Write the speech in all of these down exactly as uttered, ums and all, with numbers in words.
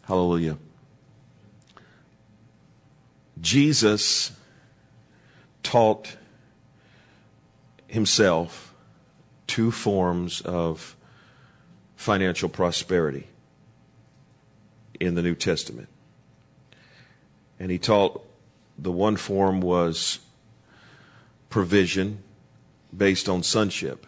Hallelujah. Jesus taught himself two forms of financial prosperity in the New Testament. And he taught the one form was provision based on sonship.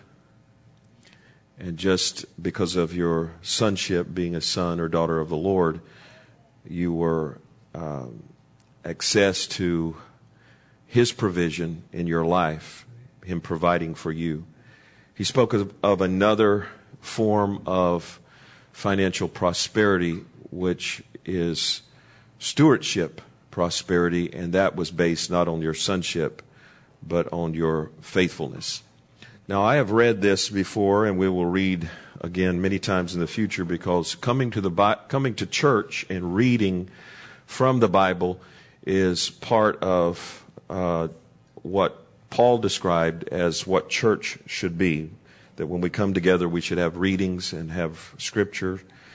And just because of your sonship, being a son or daughter of the Lord, you were um, access to His provision in your life, Him providing for you. He spoke of, of another form of financial prosperity, which is stewardship prosperity, and that was based not on your sonship, but on your faithfulness. Now, I have read this before, and we will read again many times in the future, because coming to the coming to church and reading from the Bible is part of uh, what Paul described as what church should be. That when we come together, we should have readings and have scripture.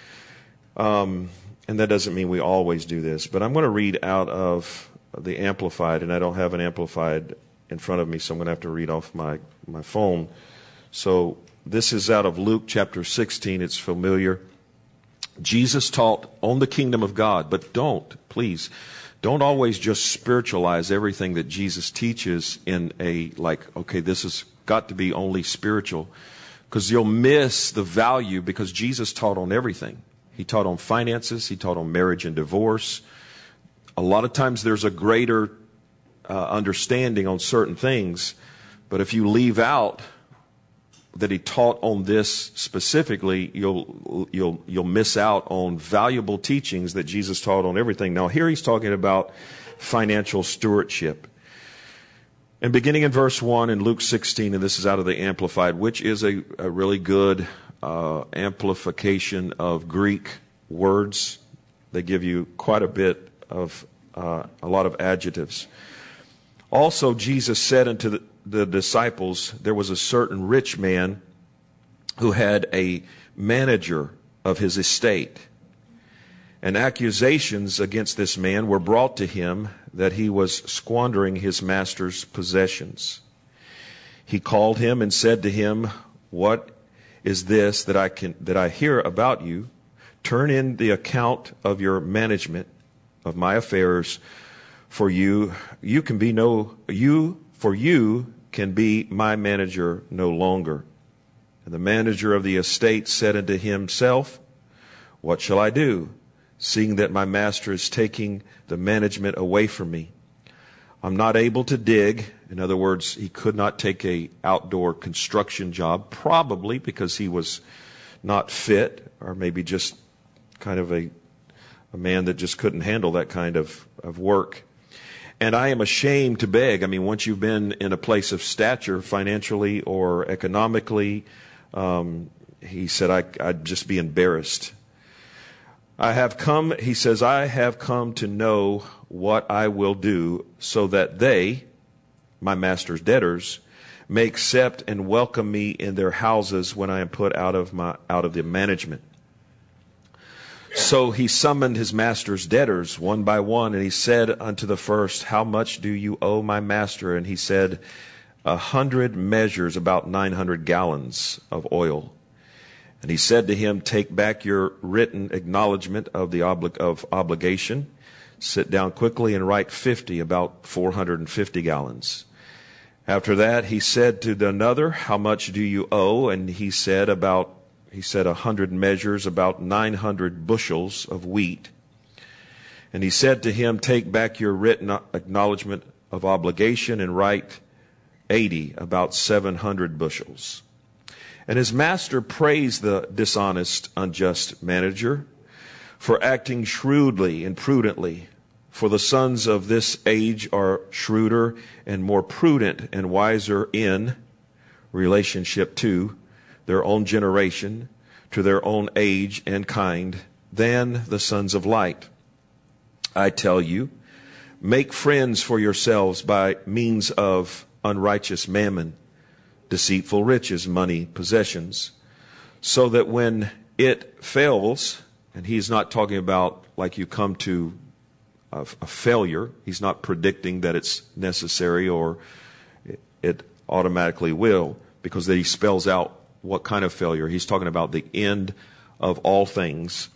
Um, and that doesn't mean we always do this. But I'm going to read out of the Amplified, and I don't have an Amplified in front of me, so I'm going to have to read off my, my phone. So this is out of Luke chapter sixteen. It's familiar. Jesus taught on the kingdom of God, but don't, please, don't always just spiritualize everything that Jesus teaches in a, like, okay, this has got to be only spiritual, because you'll miss the value, because Jesus taught on everything. He taught on finances. He taught on marriage and divorce. A lot of times there's a greater uh, understanding on certain things, but if you leave out that he taught on this specifically, you'll you'll you'll miss out on valuable teachings that Jesus taught on everything. Now here he's talking about financial stewardship. And beginning in verse one in Luke sixteen, and this is out of the Amplified, which is a, a really good uh, amplification of Greek words. They give you quite a bit of, uh, a lot of adjectives. Also, Jesus said unto the, the disciples, there was a certain rich man who had a manager of his estate. And accusations against this man were brought to him that he was squandering his master's possessions. He called him and said to him, what is this that I can that I hear about you? Turn in the account of your management of my affairs, for you you can be no you for you can be my manager no longer. And the manager of the estate said unto himself, what shall I do, seeing that my master is taking the management away from me? I'm not able to dig. In other words, he could not take a outdoor construction job, probably because he was not fit, or maybe just kind of a, a man that just couldn't handle that kind of, of work. And I am ashamed to beg. I mean, once you've been in a place of stature financially or economically, um, he said, I, I'd just be embarrassed. I have come, he says, I have come to know what I will do so that they, my master's debtors, may accept and welcome me in their houses when I am put out of my out of the management. So he summoned his master's debtors one by one, and he said unto the first, how much do you owe my master? And he said, a hundred measures, about nine hundred gallons of oil. And he said to him, take back your written acknowledgement of the obli- of obligation. Sit down quickly and write fifty, about four hundred fifty gallons. After that, he said to the another, how much do you owe? And he said about, he said a hundred measures, about nine hundred bushels of wheat. And he said to him, take back your written acknowledgement of obligation and write eighty, about seven hundred bushels. And his master praised the dishonest, unjust manager for acting shrewdly and prudently. For the sons of this age are shrewder and more prudent and wiser in relationship to their own generation, to their own age and kind, than the sons of light. I tell you, make friends for yourselves by means of unrighteous mammon, deceitful riches, money, possessions, so that when it fails And he's not talking about like you come to a, a failure. He's not predicting that it's necessary or it, it automatically will, because he spells out what kind of failure. He's talking about the end of all things.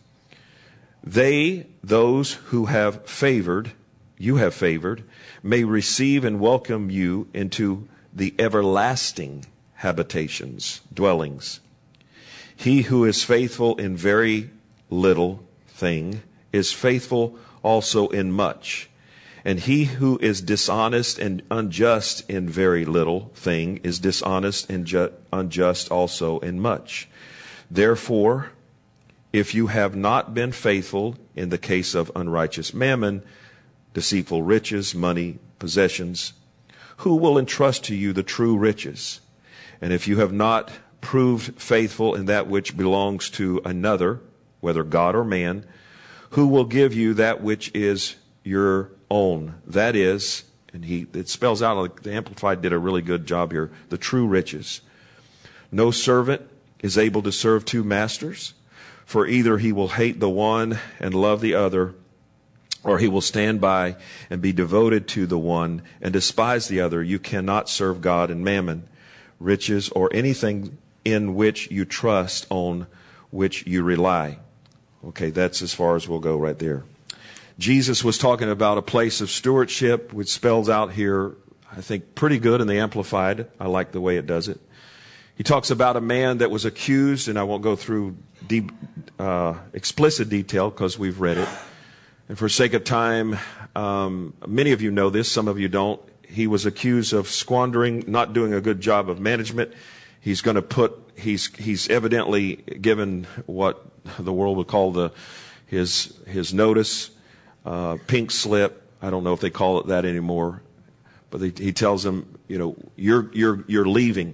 They, those who have favored, you have favored, may receive and welcome you into the everlasting habitations, dwellings. He who is faithful in very little thing is faithful also in much. And he who is dishonest and unjust in very little thing is dishonest and ju- unjust also in much. Therefore, if you have not been faithful in the case of unrighteous mammon, deceitful riches, money, possessions, who will entrust to you the true riches? And if you have not proved faithful in that which belongs to another, whether God or man, who will give you that which is your own? That is, and he it spells out, the Amplified did a really good job here, the true riches. No servant is able to serve two masters, for either he will hate the one and love the other, or he will stand by and be devoted to the one and despise the other. You cannot serve God and mammon, riches, or anything in which you trust, on which you rely. Okay, that's as far as we'll go right there. Jesus was talking about a place of stewardship, which spells out here, I think, pretty good in the Amplified. I like the way it does it. He talks about a man that was accused, and I won't go through deep, uh, explicit detail because we've read it. And for sake of time, um, many of you know this, some of you don't. He was accused of squandering, not doing a good job of management. He's going to put, he's, he's evidently given what the world would call the, his, his notice, uh, pink slip. I don't know if they call it that anymore, but they, he tells him, you know, you're, you're, you're leaving.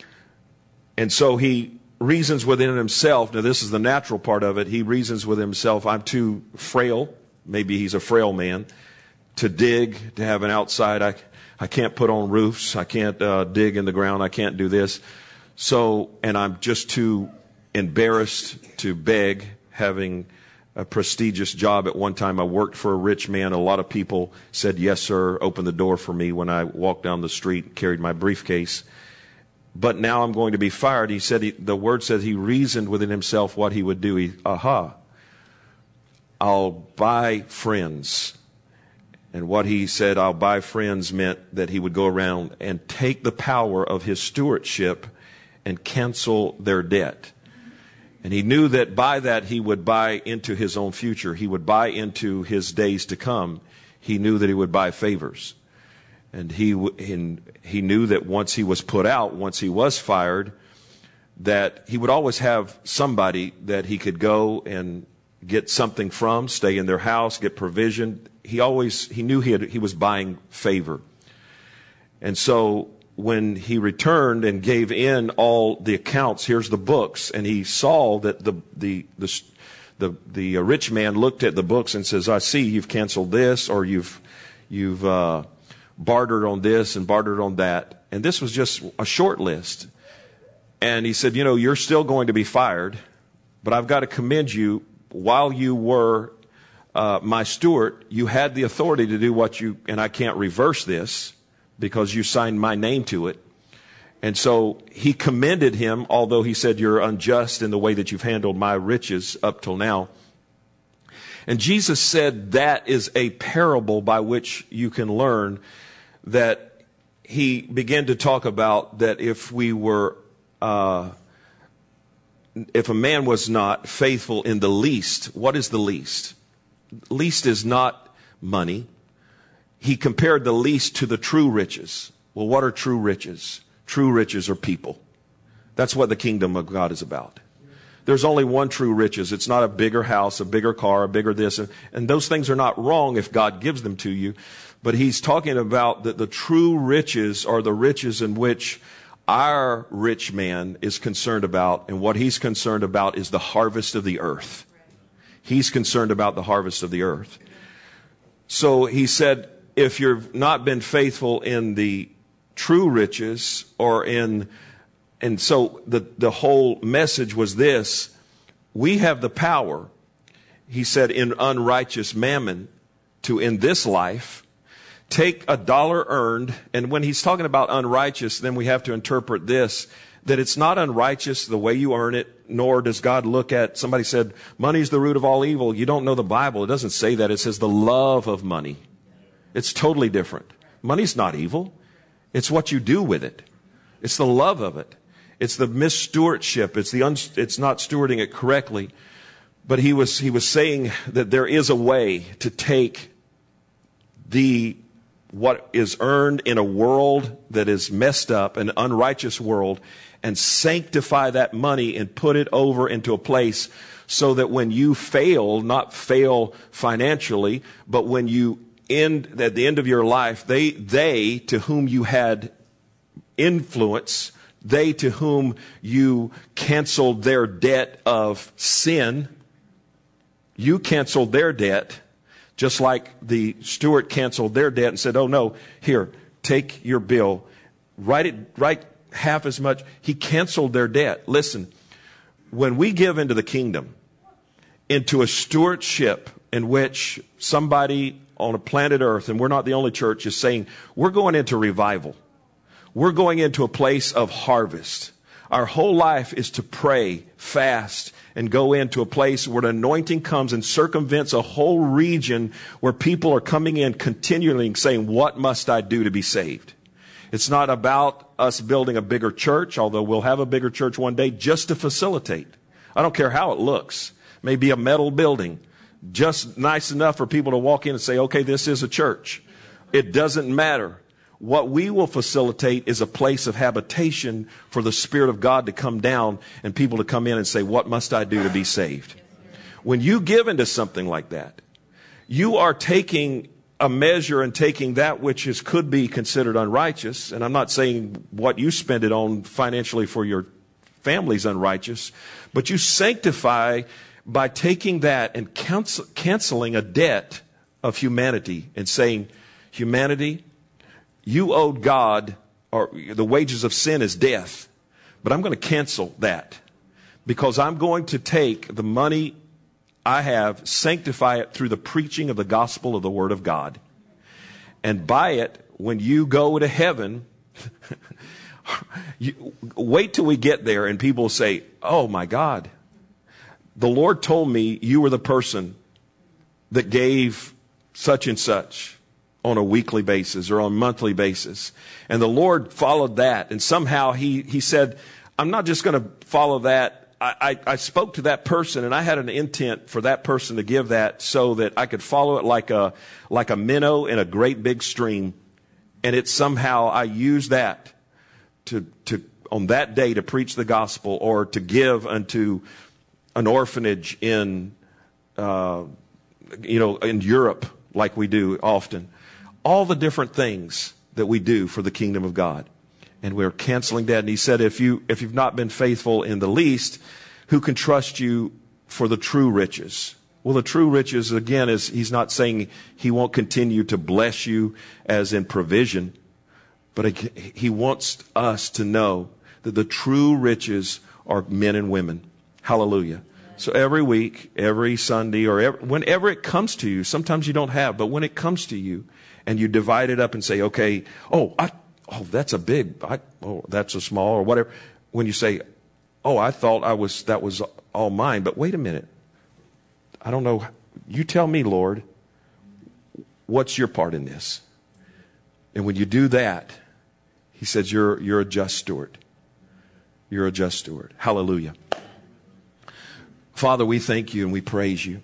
And so he reasons within himself. Now, this is the natural part of it. He reasons with himself, I'm too frail. Maybe he's a frail man to dig, to have an outside. I, I can't put on roofs. I can't uh, dig in the ground. I can't do this. So, and I'm just too embarrassed to beg, having a prestigious job. At one time, I worked for a rich man. A lot of people said, yes, sir, open the door for me when I walked down the street, carried my briefcase. But now I'm going to be fired. He said, he, the word says he reasoned within himself what he would do. He, aha, I'll buy friends. And what he said, I'll buy friends, meant that he would go around and take the power of his stewardship and cancel their debt. And he knew that by that he would buy into his own future. He would buy into his days to come. He knew that he would buy favors. And he, and he knew that once he was put out, once he was fired, that he would always have somebody that he could go and get something from, stay in their house, get provision. He always, he knew he had, he was buying favor. And so when he returned and gave in all the accounts, here's the books, and he saw that the, the, the, the, the rich man looked at the books and says, I see you've canceled this, or you've, you've, uh, bartered on this and bartered on that. And this was just a short list. And he said, you know, you're still going to be fired, but I've got to commend you. While you were uh, my steward, you had the authority to do what you, and I can't reverse this because you signed my name to it. And so he commended him, although he said, you're unjust in the way that you've handled my riches up till now. And Jesus said that is a parable by which you can learn that he began to talk about that if we were, uh, if a man was not faithful in the least, what is the least? Least is not money. He compared the least to the true riches. Well, what are true riches? True riches are people. That's what the kingdom of God is about. There's only one true riches. It's not a bigger house, a bigger car, a bigger this. And, and those things are not wrong if God gives them to you. But he's talking about that the true riches are the riches in which our rich man is concerned about. And what he's concerned about is the harvest of the earth. He's concerned about the harvest of the earth. So he said, if you've not been faithful in the true riches or in... And so the, the whole message was this: we have the power. he said, in unrighteous mammon, to in this life, take a dollar earned. And when he's talking about unrighteous, then we have to interpret this, that it's not unrighteous the way you earn it, nor does God look at, somebody said, money's the root of all evil. You don't know the Bible. It doesn't say that. It says the love of money. It's totally different. Money's not evil. It's what you do with it. It's the love of it. It's the misstewardship. It's the un, it's not stewarding it correctly. But he was he was saying that there is a way to take the what is earned in a world that is messed up, an unrighteous world, and sanctify that money and put it over into a place so that when you fail, not fail financially, but when you end at the end of your life, they they to whom you had influence, they to whom you canceled their debt of sin, you canceled their debt, just like the steward canceled their debt and said, oh no, here, take your bill, write it, write half as much. He canceled their debt. Listen, when we give into the kingdom, into a stewardship in which somebody on a planet Earth, and we're not the only church, is saying, we're going into revival. We're going into a place of harvest. Our whole life is to pray, fast, and go into a place where the anointing comes and circumvents a whole region where people are coming in continually saying, what must I do to be saved? It's not about us building a bigger church, although we'll have a bigger church one day, just to facilitate. I don't care how it looks. Maybe a metal building, just nice enough for people to walk in and say, okay, this is a church. It doesn't matter. What we will facilitate is a place of habitation for the Spirit of God to come down and people to come in and say, what must I do to be saved? When you give into something like that, you are taking a measure and taking that which is could be considered unrighteous. And I'm not saying what you spend it on financially for your family's unrighteous, but you sanctify by taking that and cancel, canceling a debt of humanity and saying, humanity, you owed God, or the wages of sin is death, but I'm going to cancel that because I'm going to take the money I have, sanctify it through the preaching of the gospel of the Word of God, and by it, when you go to heaven, you, wait till we get there and people say, oh my God, the Lord told me you were the person that gave such and such on a weekly basis or on a monthly basis. And the Lord followed that. And somehow he, he said, I'm not just going to follow that. I, I, I spoke to that person and I had an intent for that person to give that so that I could follow it like a, like a minnow in a great big stream. And it somehow I used that to, to, on that day to preach the gospel or to give unto an orphanage in, uh, you know, in Europe like we do often. All the different things that we do for the kingdom of God. And we're canceling that. And he said, if you, if you've not been faithful in the least, who can trust you for the true riches? Well, the true riches, again, is he's not saying he won't continue to bless you as in provision, but he wants us to know that the true riches are men and women. Hallelujah. So every week, every Sunday, or every, whenever it comes to you, sometimes you don't have, but when it comes to you, and you divide it up and say, okay, oh, I, oh, that's a big, I, oh, that's a small, or whatever. When you say, oh, I thought I was, that was all mine, but wait a minute. I don't know. You tell me, Lord, what's your part in this? And when you do that, he says, you're, you're a just steward. You're a just steward. Hallelujah. Father, we thank you and we praise you.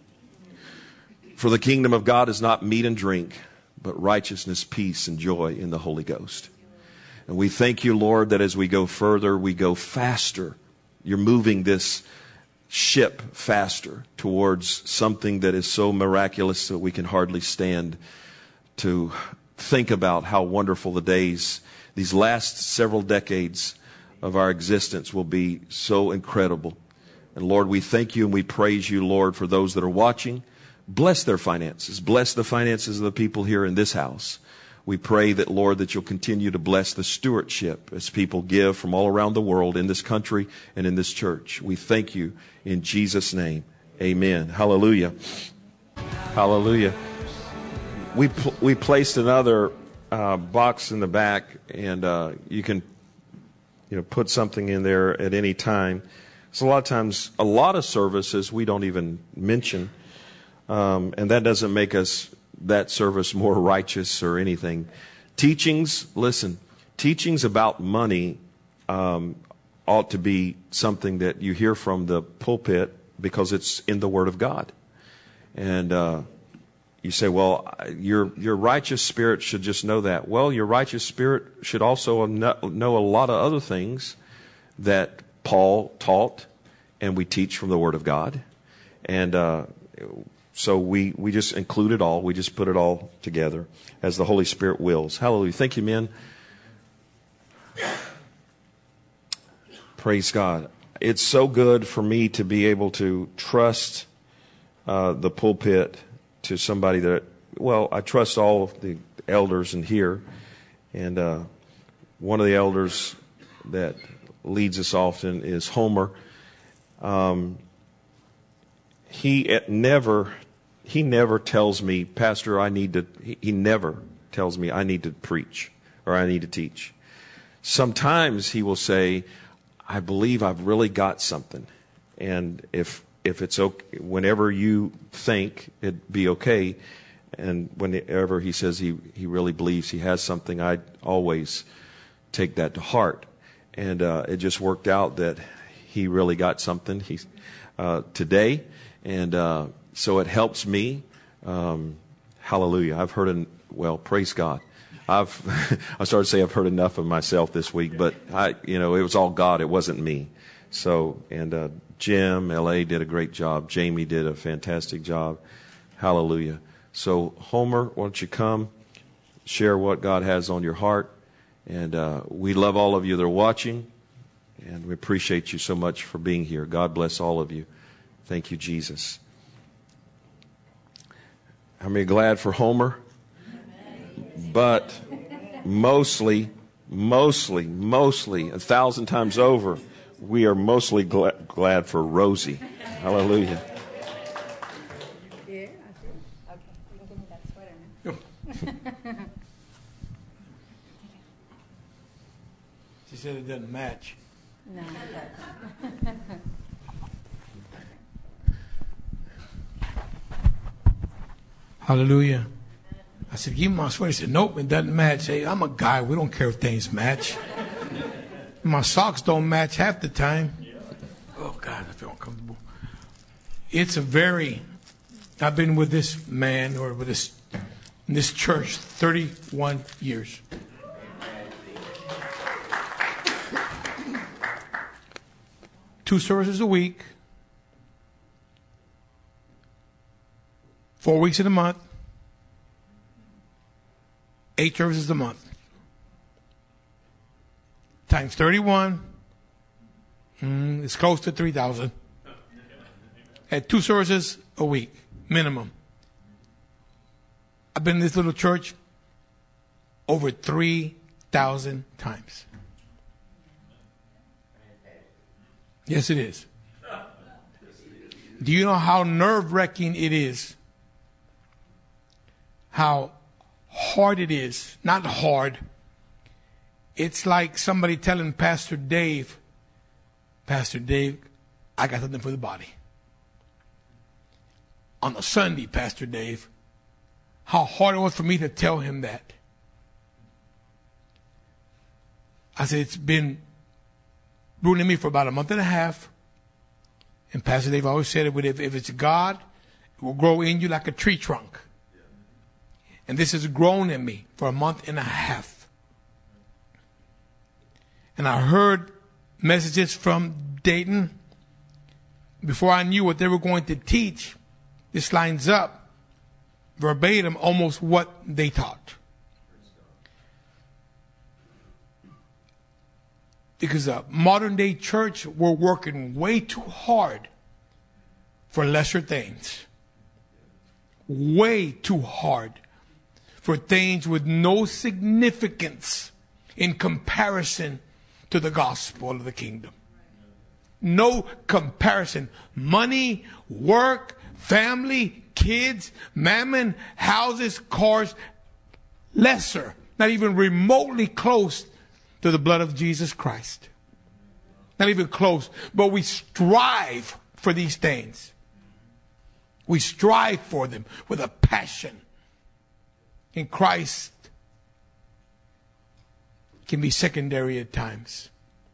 For the kingdom of God is not meat and drink, but righteousness, peace, and joy in the Holy Ghost. And we thank you, Lord, that as we go further, we go faster. You're moving this ship faster towards something that is so miraculous that we can hardly stand to think about how wonderful the days, these last several decades of our existence will be so incredible. And Lord, we thank you and we praise you, Lord, for those that are watching. Bless their finances. Bless the finances of the people here in this house. We pray that, Lord, that you'll continue to bless the stewardship as people give from all around the world in this country and in this church. We thank you in Jesus' name. Amen. Hallelujah. Hallelujah. We pl- we placed another uh, box in the back, and uh, you can, you know, put something in there at any time. So a lot of times, a lot of services we don't even mention, um, and that doesn't make us that service more righteous or anything. Teachings, listen, teachings about money um, ought to be something that you hear from the pulpit because it's in the Word of God. And uh, you say, well, your your righteous spirit should just know that. Well, your righteous spirit should also know a lot of other things that Paul taught, and we teach from the Word of God. And uh, so we, we just include it all. We just put it all together as the Holy Spirit wills. Hallelujah. Thank you, men. Praise God. It's so good for me to be able to trust uh, the pulpit to somebody that, well, I trust all of the elders in here. And uh, one of the elders that leads us often is Homer. Um, he never, he never tells me, Pastor, I need to, he, he never tells me I need to preach or I need to teach. Sometimes he will say, I believe I've really got something. And if, if it's okay, whenever you think it'd be okay, and whenever he says he, he really believes he has something, I always take that to heart. And uh, it just worked out that he really got something he, uh, today. And uh, so it helps me. Um, hallelujah. I've heard, en- well, praise God. I've I started to say I've heard enough of myself this week, but I, you know, it was all God. It wasn't me. So, and uh, Jim, L A did a great job. Jamie did a fantastic job. Hallelujah. So, Homer, why don't you come, share what God has on your heart. And uh, we love all of you that are watching, and we appreciate you so much for being here. God bless all of you. Thank you, Jesus. How many are glad for Homer? But mostly, mostly, mostly, a thousand times over, we are mostly glad, glad for Rosie. Hallelujah. Yeah, I see. Okay, you can give me that sweater now. She said it doesn't match. No, it doesn't. Hallelujah. I said, give me my sweater. He said, nope, it doesn't match. Hey, I'm a guy. We don't care if things match. My socks don't match half the time. Oh, God, I feel uncomfortable. It's a very, I've been with this man or with this, this church thirty-one years. Two services a week. Four weeks in a month. Eight services a month. Times thirty-one. Mm, it's close to three thousand. At two services a week, minimum. I've been in this little church over three thousand times. Yes, it is. Do you know how nerve-wracking it is? How hard it is. Not hard. It's like somebody telling Pastor Dave, Pastor Dave, I got something for the body. On a Sunday, Pastor Dave, how hard it was for me to tell him that. I said, it's been ruling me for about a month and a half. And Pastor Dave always said, it, if, if it's God, it will grow in you like a tree trunk. And this has grown in me for a month and a half. And I heard messages from Dayton. Before I knew what they were going to teach, this lines up verbatim almost what they taught. Because the modern day church, we're working way too hard for lesser things. Way too hard for things with no significance in comparison to the gospel of the kingdom. No comparison. Money, work, family, kids, mammon, houses, cars, lesser, not even remotely close to the blood of Jesus Christ. Not even close. But we strive for these things. We strive for them with a passion. In Christ can be secondary at times.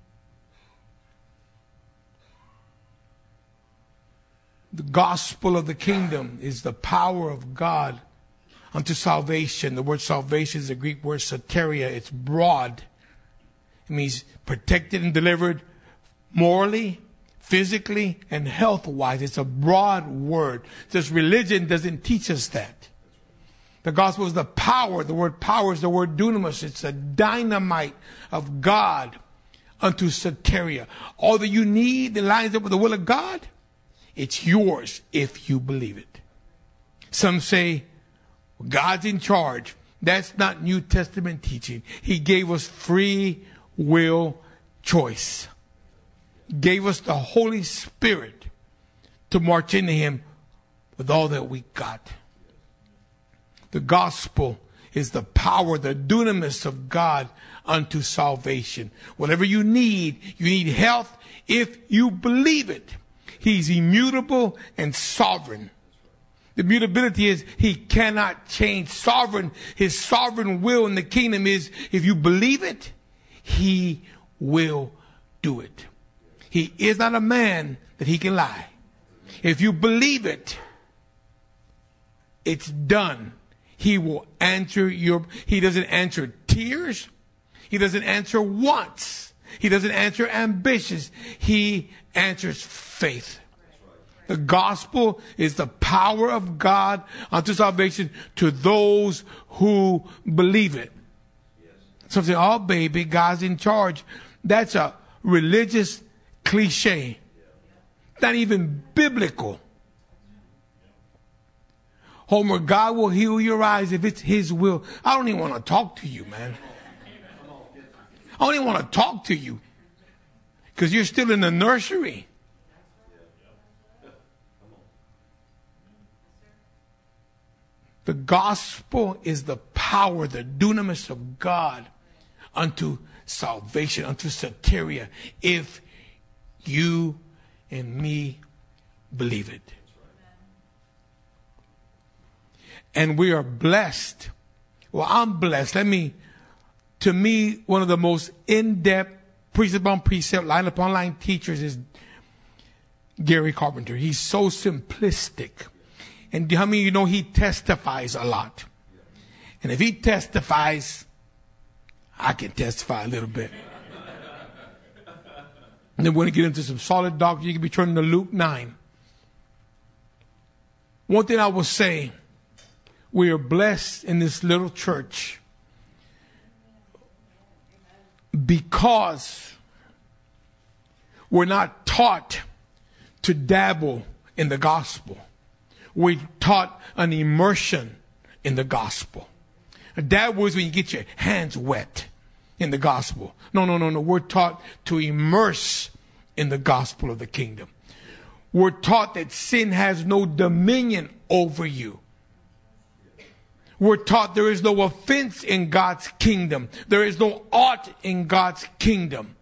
The gospel of the kingdom is the power of God unto salvation. The word salvation is the Greek word soteria. It's broad. It means protected and delivered morally, physically, and health-wise. It's a broad word. Just religion doesn't teach us that. The gospel is the power. The word power is the word dunamis. It's a dynamite of God unto soteria. All that you need that lines up with the will of God, it's yours if you believe it. Some say, God's in charge. That's not New Testament teaching. He gave us free will choice. Gave us the Holy Spirit to march into Him with all that we got. The gospel is the power, the dunamis of God unto salvation. Whatever you need, you need health if you believe it. He's immutable and sovereign. The mutability is He cannot change. Sovereign, His sovereign will in the kingdom is, if you believe it, He will do it. He is not a man that He can lie. If you believe it, it's done. He will answer your, He doesn't answer tears. He doesn't answer wants. He doesn't answer ambitions. He answers faith. The gospel is the power of God unto salvation to those who believe it. Some say, oh baby, God's in charge. That's a religious cliche. Not even biblical. Homer, God will heal your eyes if it's His will. I don't even want to talk to you, man. I don't even want to talk to you because you're still in the nursery. The gospel is the power, the dunamis of God unto salvation, unto soteria, if you and me believe it. And we are blessed. Well, I'm blessed. Let me, to me, one of the most in-depth, precept upon precept, line upon line teachers is Gary Carpenter. He's so simplistic. And how many of you know he testifies a lot? And if he testifies, I can testify a little bit. And then when we get into some solid doctrine, you can be turning to Luke nine. One thing I will say, we are blessed in this little church because we're not taught to dabble in the gospel. We're taught an immersion in the gospel. A dabble is when you get your hands wet in the gospel. No, no, no, no. We're taught to immerse in the gospel of the kingdom. We're taught that sin has no dominion over you. We're taught there is no offense in God's kingdom. There is no ought in God's kingdom.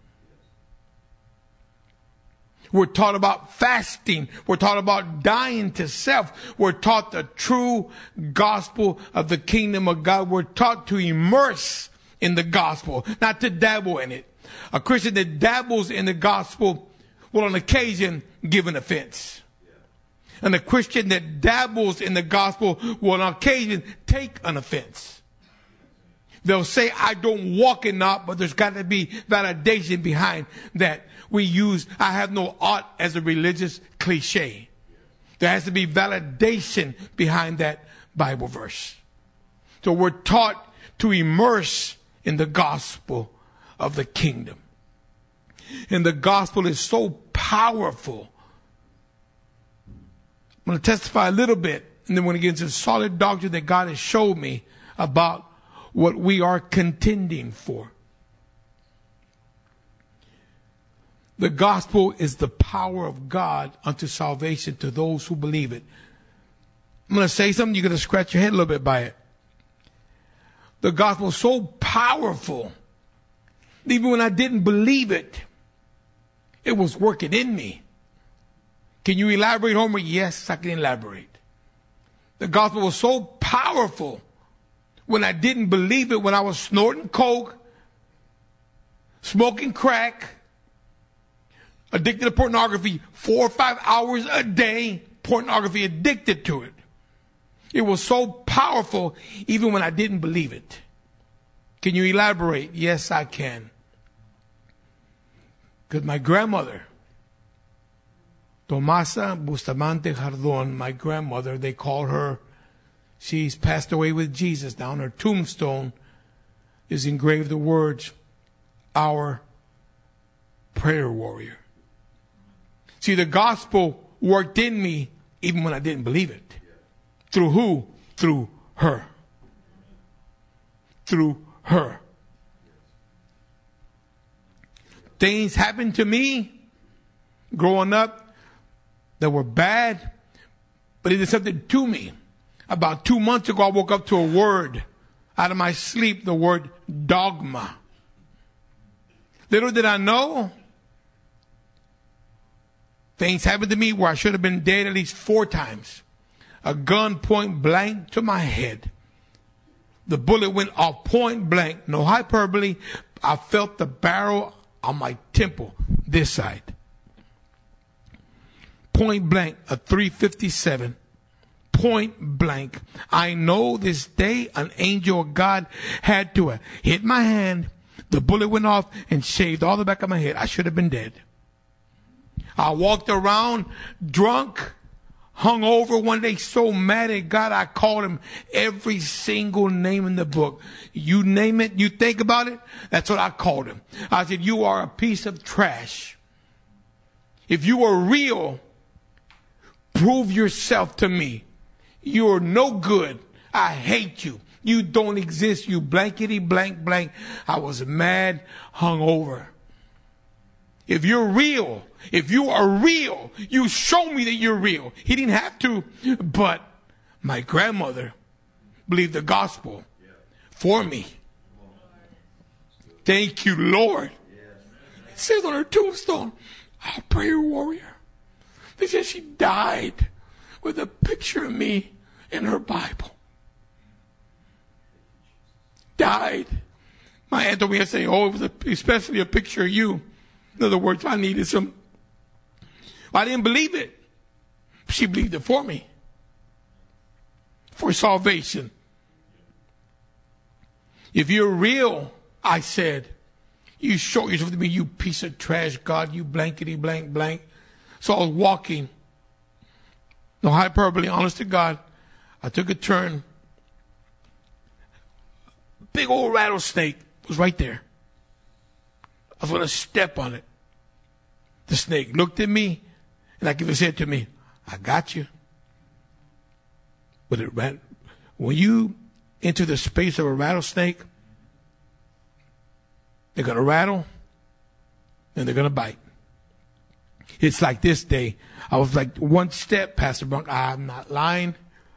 We're taught about fasting. We're taught about dying to self. We're taught the true gospel of the kingdom of God. We're taught to immerse in the gospel, not to dabble in it. A Christian that dabbles in the gospel will on occasion give an offense. And a Christian that dabbles in the gospel will on occasion take an offense. They'll say, I don't walk in that, but there's got to be validation behind that. We use, I have no ought as a religious cliche. There has to be validation behind that Bible verse. So we're taught to immerse in the gospel of the kingdom. And the gospel is so powerful. I'm going to testify a little bit, and then we're going to get into solid doctrine that God has showed me about what we are contending for. The gospel is the power of God unto salvation to those who believe it. I'm going to say something, you're going to scratch your head a little bit by it. The gospel is so powerful, even when I didn't believe it, it was working in me. Can you elaborate, Homer? Yes, I can elaborate. The gospel was so powerful when I didn't believe it, when I was snorting coke, smoking crack, addicted to pornography, four or five hours a day, pornography, addicted to it. It was so powerful even when I didn't believe it. Can you elaborate? Yes, I can. Because my grandmother, Tomasa Bustamante Jardon, my grandmother, they call her, she's passed away with Jesus. Now on her tombstone is engraved the words, our prayer warrior. See, the gospel worked in me even when I didn't believe it. Through who? Through her. Through her. Things happened to me growing up that were bad, but it did something to me. About two months ago, I woke up to a word out of my sleep, the word dogma. Little did I know, things happened to me where I should have been dead at least four times. A gun point blank to my head. The bullet went off point blank, no hyperbole. I felt the barrel on my temple, this side. Point blank, a three fifty-seven. Point blank. I know this day an angel of God had to hit my hand. The bullet went off and shaved all the back of my head. I should have been dead. I walked around drunk, hung over one day, so mad at God, I called him every single name in the book. You name it, you think about it, that's what I called him. I said, you are a piece of trash. If you are real, prove yourself to me. You are no good. I hate you. You don't exist. You blankety blank blank. I was mad, hung over. If you're real, if you are real, you show me that you're real. He didn't have to, but my grandmother believed the gospel for me. Thank you, Lord. It says on her tombstone, our prayer warrior. They said she died with a picture of me in her Bible. Died. My aunt told me yesterday, oh, it was a, especially a picture of you. In other words, I needed some. I didn't believe it. She believed it for me. For salvation. If you're real, I said, you show yourself to me, you piece of trash, God, you blankety blank blank. So I was walking. No hyperbole, honest to God. I took a turn. Big old rattlesnake was right there. I was going to step on it. The snake looked at me and like if it said to me, I got you. But it ran. When you enter the space of a rattlesnake, they're going to rattle and they're going to bite. It's like this day. I was like one step past the Bronx. I'm not lying.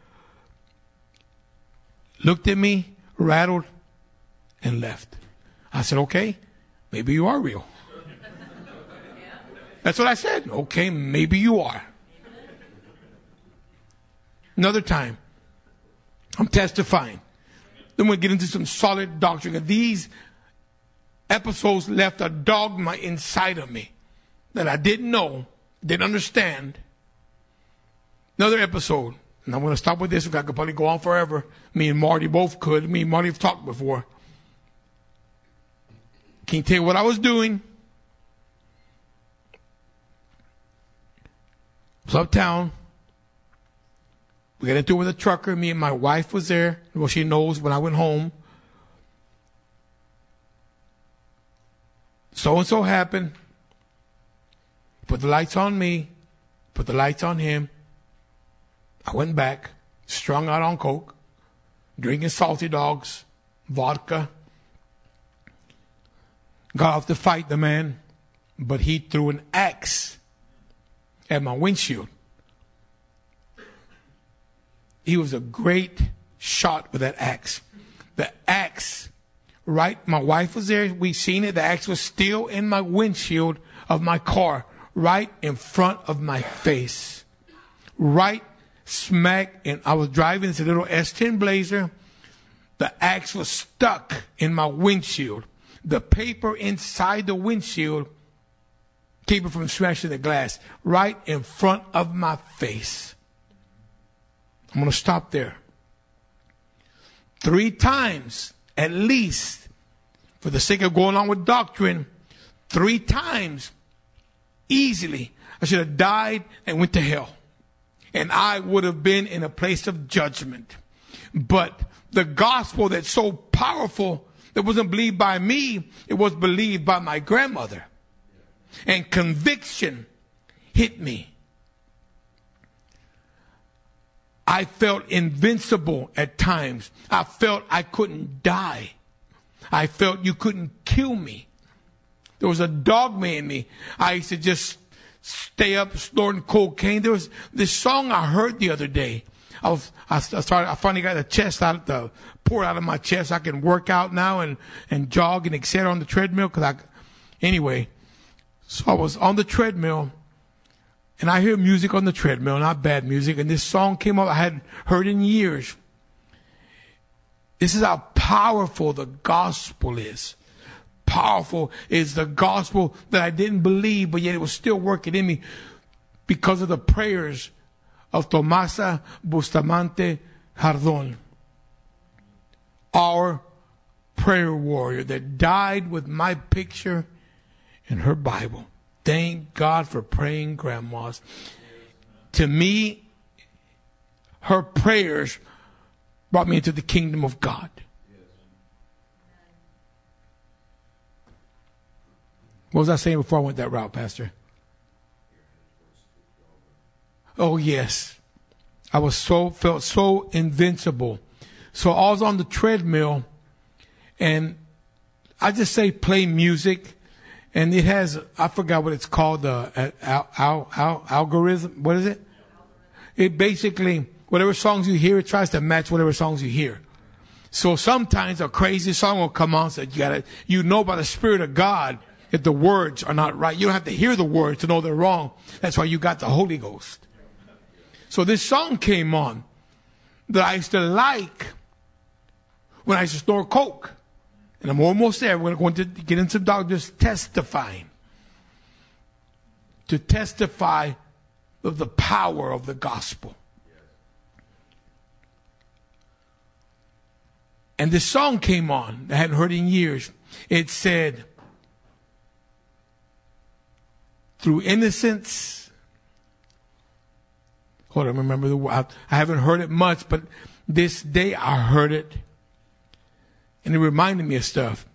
Looked at me, rattled, and left. I said, okay, maybe you are real. That's what I said. Okay, maybe you are. Another time, I'm testifying. Then we'll get into some solid doctrine. And these episodes left a dogma inside of me that I didn't know, didn't understand. Another episode, and I'm going to stop with this because I could probably go on forever. Me and Marty both could. Me and Marty have talked before. Can't tell you what I was doing. I was uptown. We got into it with a trucker. Me and my wife was there. Well, she knows when I went home. So-and-so happened. Put the lights on me. Put the lights on him. I went back. Strung out on coke. Drinking salty dogs. Vodka. Got off to fight the man. but he threw an axe at my windshield. He was a great shot with that axe. The axe, right? My wife was there. We seen it. The axe was still in my windshield of my car, right in front of my face. Right smack. And I was driving this little S ten Blazer. The axe was stuck in my windshield. The paper inside the windshield keep it from smashing the glass right in front of my face. I'm going to stop there. Three times, at least, for the sake of going on with doctrine, three times, easily, I should have died and went to hell. And I would have been in a place of judgment. But the gospel that's so powerful, that wasn't believed by me, it was believed by my grandmother. And conviction hit me. I felt invincible at times. I felt I couldn't die. I felt you couldn't kill me. There was a dogma in me. I used to just stay up snorting cocaine. There was this song I heard the other day. I was, I started, I finally got the chest out, the pour out of my chest. I can work out now and, and jog and et cetera on the treadmill. Cause I, anyway, so I was on the treadmill. And I hear music on the treadmill, not bad music. And this song came up I hadn't heard in years. This is how powerful the gospel is. Powerful is the gospel that I didn't believe, but yet it was still working in me because of the prayers of Tomasa Bustamante Jardón, our prayer warrior that died with my picture in her Bible. Thank God for praying grandmas. To me, her prayers brought me into the kingdom of God. What was I saying before I went that route, Pastor? Oh, yes. I was so, felt so invincible. So I was on the treadmill, and I just say play music. And it has, I forgot what it's called, the uh, al, al, al, algorithm. What is it? It basically, whatever songs you hear, it tries to match whatever songs you hear. So sometimes a crazy song will come on, so you gotta, you know by the Spirit of God if the words are not right. You don't have to hear the words to know they're wrong. That's why you got the Holy Ghost. So this song came on that I used to like when I used to snort coke. And I'm almost there. We're going to get into some doctors testifying. To testify of the power of the gospel. And this song came on. I hadn't heard it in years. It said, through innocence. Hold on, remember the word. I haven't heard it much, but this day I heard it. And it reminded me of stuff.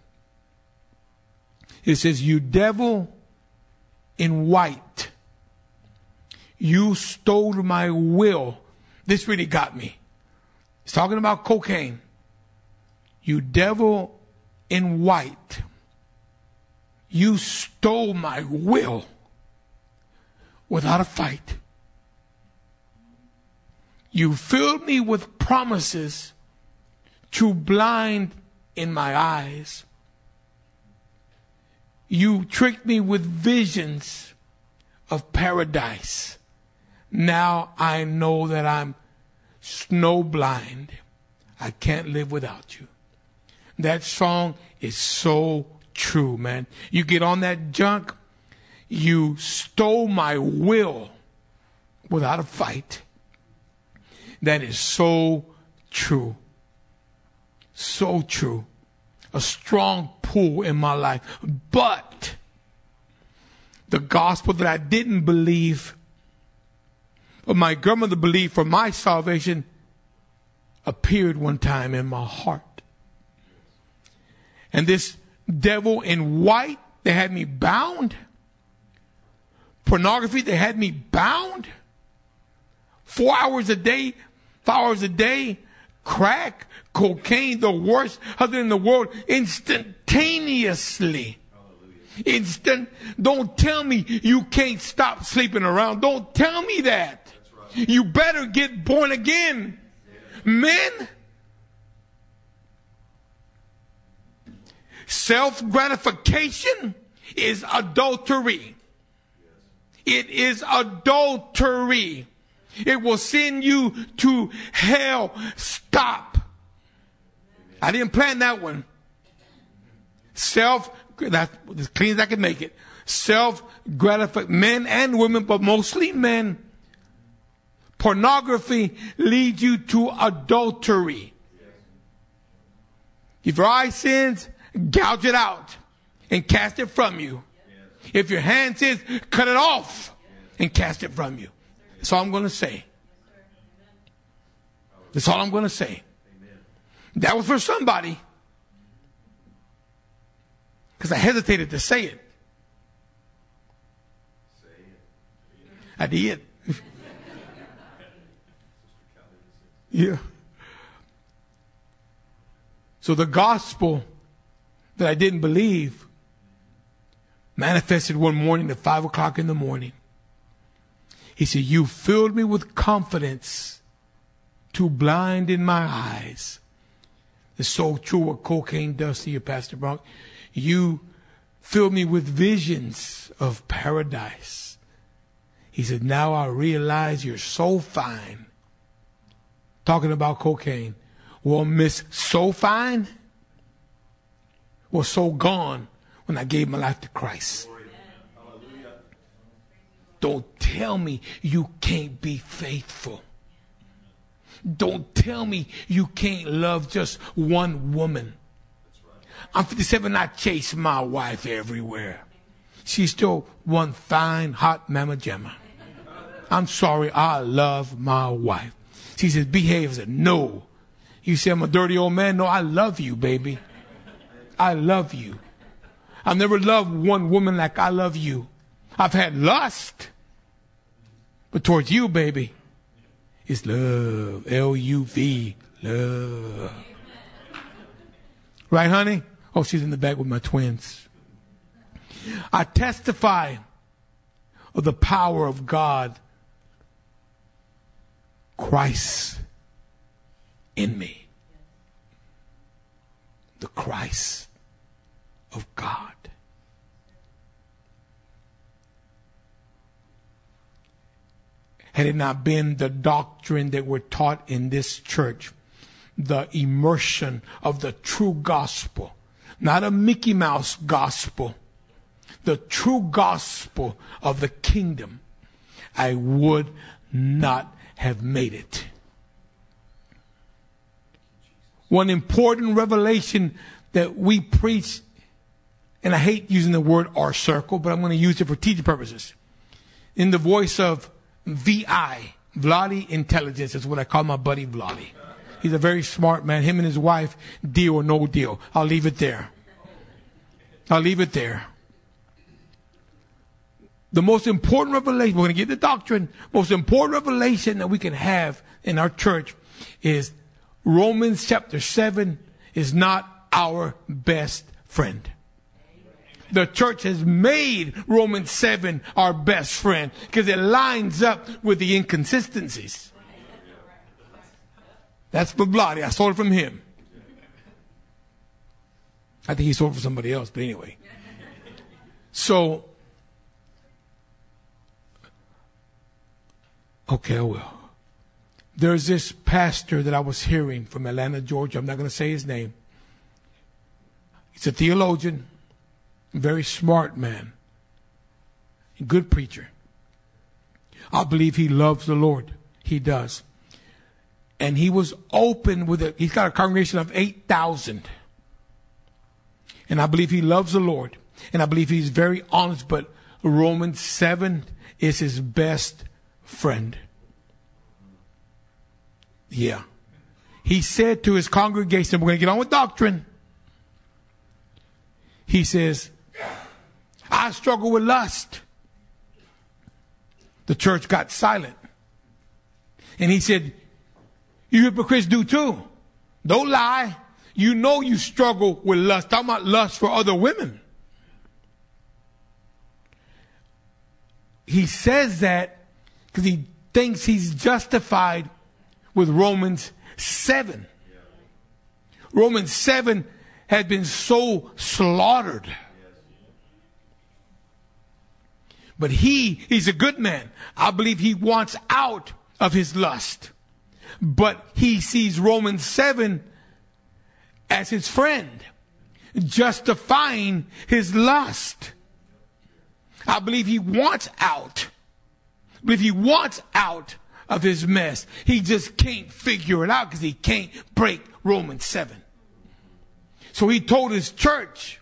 It says, you devil in white, you stole my will. This really got me. It's talking about cocaine. You devil in white, you stole my will without a fight. You filled me with promises to blind in my eyes. You tricked me with visions of paradise. Now I know that I'm snowblind. I can't live without you. That song is so true, man. You get on that junk, you stole my will without a fight. That is so true. So true. A strong pull in my life. But the gospel that I didn't believe, but my grandmother believed for my salvation, appeared one time in my heart. And this devil in white, they had me bound. Pornography, they had me bound. Four hours a day, five hours a day. Crack, cocaine, the worst husband in the world, instantaneously. Hallelujah. instant. Don't tell me you can't stop sleeping around. Don't tell me that. Right. You better get born again. Yeah. Men, self-gratification is adultery. Yes. It is adultery. It will send you to hell. Stop. I didn't plan that one. Self, that's as clean as I can make it. Self-gratification, men and women, but mostly men. Pornography leads you to adultery. If your eye sins, gouge it out and cast it from you. If your hand sins, cut it off and cast it from you. That's all I'm going to say. That's all I'm going to say. That was for somebody. Because I hesitated to say it. I did. Yeah. So the gospel that I didn't believe manifested one morning at five o'clock in the morning. He said, you filled me with confidence to blind in my eyes. It's so true what cocaine does to you, Pastor Bronk. You filled me with visions of paradise. He said, now I realize you're so fine. Talking about cocaine. Well, Miss So Fine was so gone when I gave my life to Christ. Don't tell me you can't be faithful. Don't tell me you can't love just one woman. I'm fifty-seven, I chase my wife everywhere. She's still one fine, hot mama jamma. I'm sorry, I love my wife. She says, behave. I said, no. You say I'm a dirty old man? No, I love you, baby. I love you. I've never loved one woman like I love you. I've had lust. But towards you, baby, it's love. L U V. Love. Right, honey? Oh, she's in the back with my twins. I testify of the power of God, Christ in me. The Christ of God. Had it not been the doctrine that we're taught in this church, the immersion of the true gospel, not a Mickey Mouse gospel, the true gospel of the kingdom, I would not have made it. One important revelation that we preach, and I hate using the word our circle, but I'm going to use it for teaching purposes. In the voice of V I, Vladi Intelligence, is what I call my buddy Vladi. He's a very smart man. Him and his wife, deal or no deal. I'll leave it there. I'll leave it there. The most important revelation, we're going to get the doctrine, most important revelation that we can have in our church is Romans chapter seven is not our best friend. The church has made Romans seven our best friend because it lines up with the inconsistencies. That's for Bloody. I stole it from him. I think he stole it from somebody else, but anyway. So, okay, I will. There's this pastor that I was hearing from Atlanta, Georgia. I'm not going to say his name. He's a theologian, a very smart man, a good preacher. I believe he loves the Lord. He does. And he was open with it. He's got a congregation of eight thousand. And I believe he loves the Lord. And I believe he's very honest. But Romans seven is his best friend. Yeah. He said to his congregation, we're going to get on with doctrine. He says, I struggle with lust. The church got silent. And he said, you hypocrites do too. Don't lie. You know you struggle with lust. Talking about lust for other women. he says that because he thinks he's justified with Romans seven. Romans seven had been so slaughtered. But he, he's a good man. I believe he wants out of his lust. But he sees Romans seven as his friend, justifying his lust. I believe he wants out. I believe he wants out of his mess. He just can't figure it out because he can't break Romans seven. So he told his church,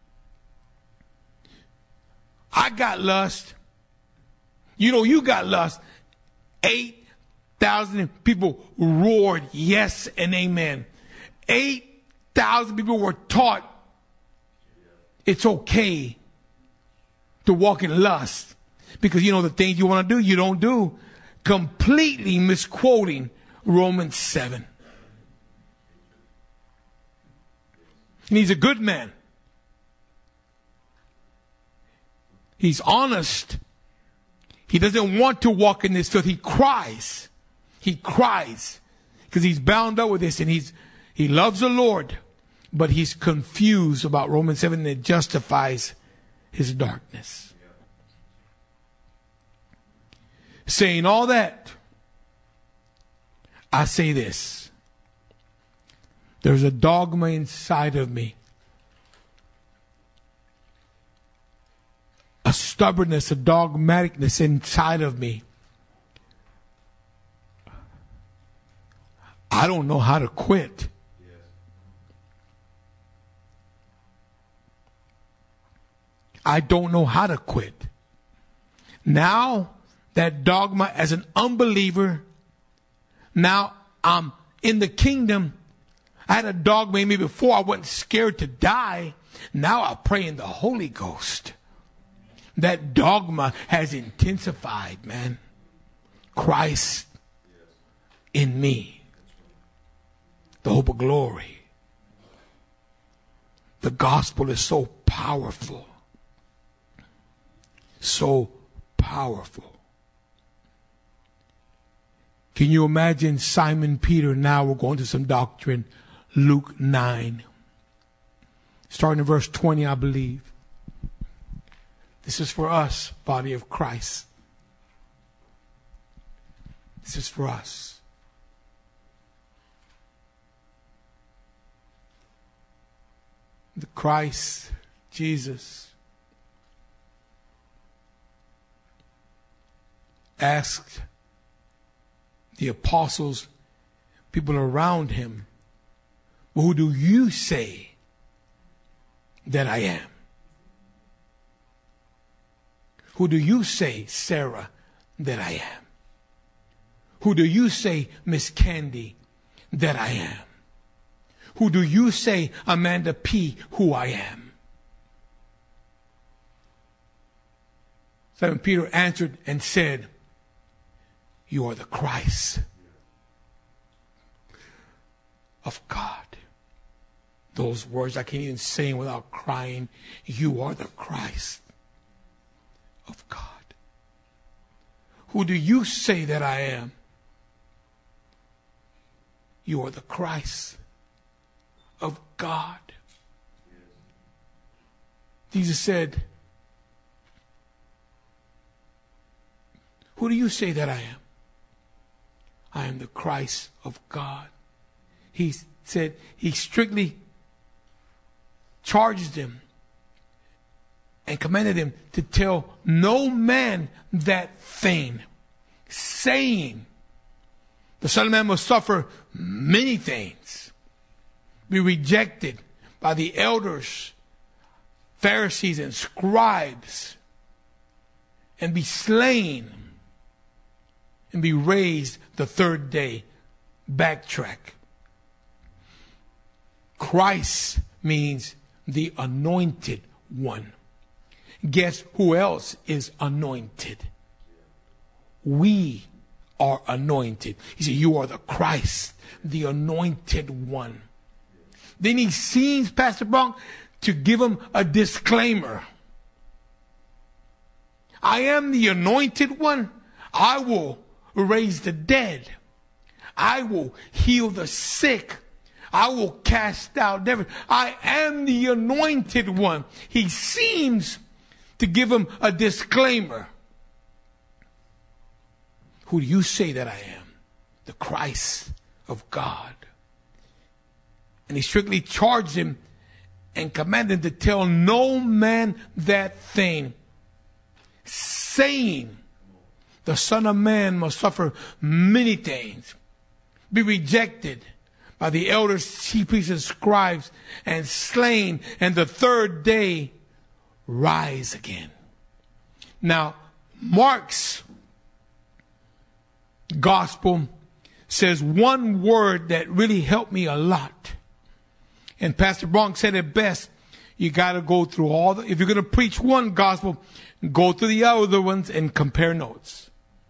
I got lust. You know, you got lust. Eight thousand people roared yes and amen. Eight thousand people were taught it's okay to walk in lust. Because, you know, the things you want to do, you don't do. Completely misquoting Romans seven. And he's a good man. He's honest. He doesn't want to walk in this filth. He cries. He cries because he's bound up with this, and he's he loves the Lord, but he's confused about Romans seven, and it justifies his darkness. Saying all that, I say this. There's a dogma inside of me. A stubbornness, a dogmaticness inside of me. I don't know how to quit. I don't know how to quit. Now, that dogma as an unbeliever, now I'm in the kingdom. I had a dogma in me before. I wasn't scared to die. Now I pray in the Holy Ghost. That dogma has intensified, man. Christ in me. The hope of glory. The gospel is so powerful. So powerful. Can you imagine Simon Peter? Now we're going to some doctrine. Luke nine. Starting in verse twenty, I believe. This is for us, body of Christ. This is for us. The Christ, Jesus, asked the apostles, people around him, well, who do you say that I am? Who do you say, Sarah, that I am? Who do you say, Miss Candy, that I am? Who do you say, Amanda P., who I am? Simon Peter answered and said, you are the Christ of God. Those words I can't even say without crying. You are the Christ of God. Who do you say that I am? You are the Christ of God. Jesus said, who do you say that I am? I am the Christ of God. He said, he strictly charged him and commanded him to tell no man that thing, saying, the Son of Man must suffer many things, be rejected by the elders, Pharisees, and scribes, and be slain, and be raised the third day. Backtrack. Christ means the anointed one. Guess who else is anointed? We are anointed. He said, you are the Christ, the anointed one. Then he seems, Pastor Bronk, to give him a disclaimer. I am the anointed one. I will raise the dead. I will heal the sick. I will cast out devils. I am the anointed one. He seems to give him a disclaimer. Who do you say that I am? The Christ of God. And he strictly charged him and commanded to tell no man that thing, saying, the Son of Man must suffer many things, be rejected by the elders, chief priests, and scribes, and slain, and the third day rise again. Now, Mark's gospel says one word that really helped me a lot. And Pastor Bronx said it best. You got to go through all the, if you're going to preach one gospel, go through the other ones and compare notes.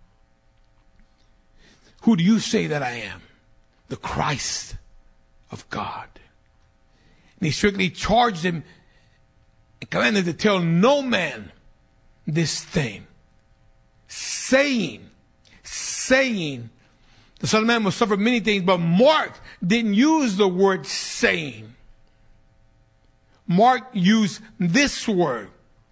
Who do you say that I am? The Christ of God. And he strictly charged him and commanded to tell no man this thing, saying, saying, the Son of Man must suffer many things, but Mark didn't use the word saying. Mark used this word.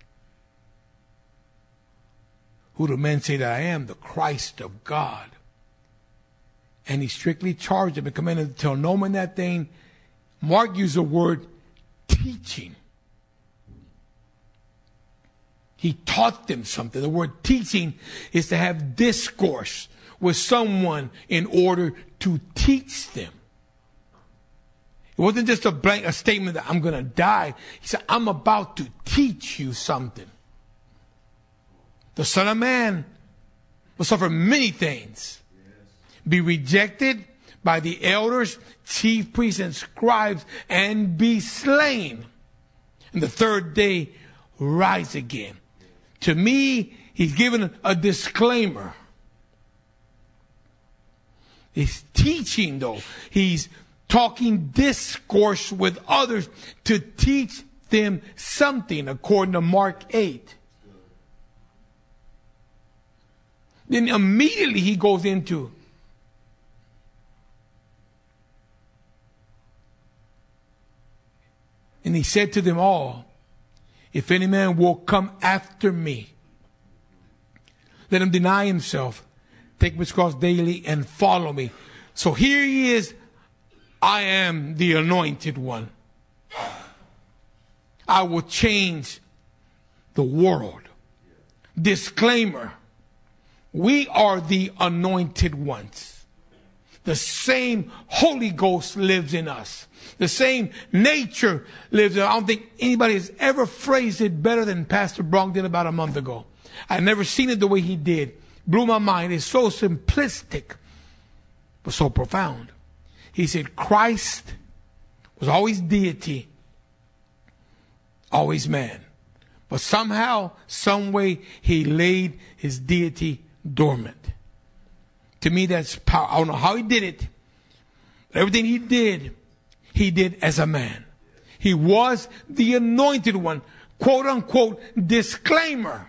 Who do men say that I am? The Christ of God. And he strictly charged him and commanded to tell no man that thing. Mark used the word teaching. He taught them something. The word teaching is to have discourse with someone in order to teach them. It wasn't just a blank a statement that I'm going to die. He said, I'm about to teach you something. The Son of Man will suffer many things. Be rejected by the elders, chief priests, and scribes, and be slain. And the third day rise again. To me, he's given a disclaimer. He's teaching, though. He's talking discourse with others to teach them something, according to Mark eight. Then immediately he goes into and he said to them all, if any man will come after me, let him deny himself, take his cross daily, and follow me. So here he is. I am the anointed one. I will change the world. Disclaimer. We are the anointed ones. The same Holy Ghost lives in us. The same nature lives in us. I don't think anybody has ever phrased it better than Pastor Bronx did about a month ago. I've never seen it the way he did. Blew my mind. It's so simplistic, but so profound. He said Christ was always deity, always man. But somehow, some way, he laid his deity dormant. To me, that's power. I don't know how he did it. But everything he did, he did as a man. He was the anointed one. Quote unquote, disclaimer.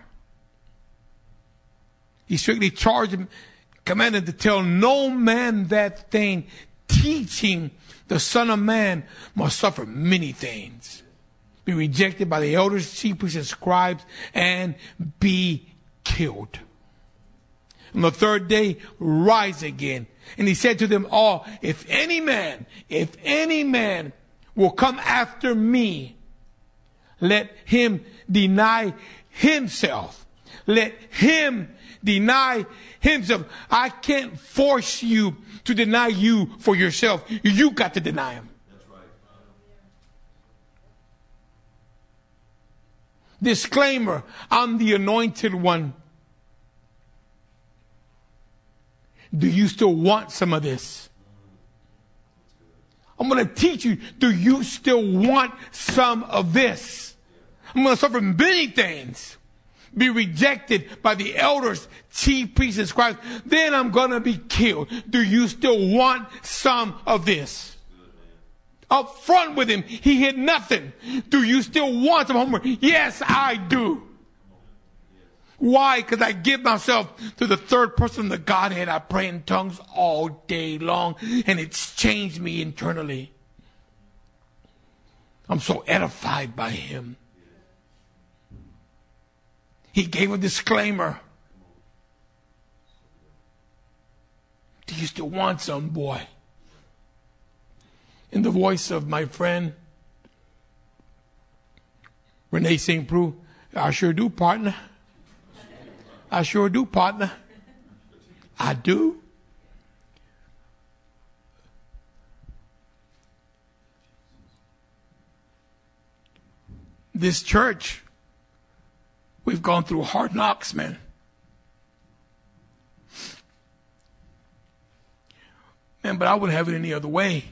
He strictly charged him, commanded to tell no man that thing, teaching the Son of Man must suffer many things, be rejected by the elders, chief priests, and scribes, and be killed. On the third day, rise again. And he said to them all, if any man, if any man will come after me, let him deny himself. Let him deny himself. I can't force you to deny you for yourself. You got to deny him. That's right. Disclaimer, I'm the anointed one. Do you still want some of this? I'm going to teach you. Do you still want some of this? I'm going to suffer many things. Be rejected by the elders, chief priests, and scribes. Then I'm going to be killed. Do you still want some of this? Up front with him, he hid nothing. Do you still want some homework? Yes, I do. Why? Because I give myself to the third person of the Godhead. I pray in tongues all day long, and it's changed me internally. I'm so edified by him. He gave a disclaimer. Do you still want some, boy? In the voice of my friend Renee Saint Preux, I sure do, partner. I sure do, partner. I do. This church, we've gone through hard knocks, man. Man, but I wouldn't have it any other way.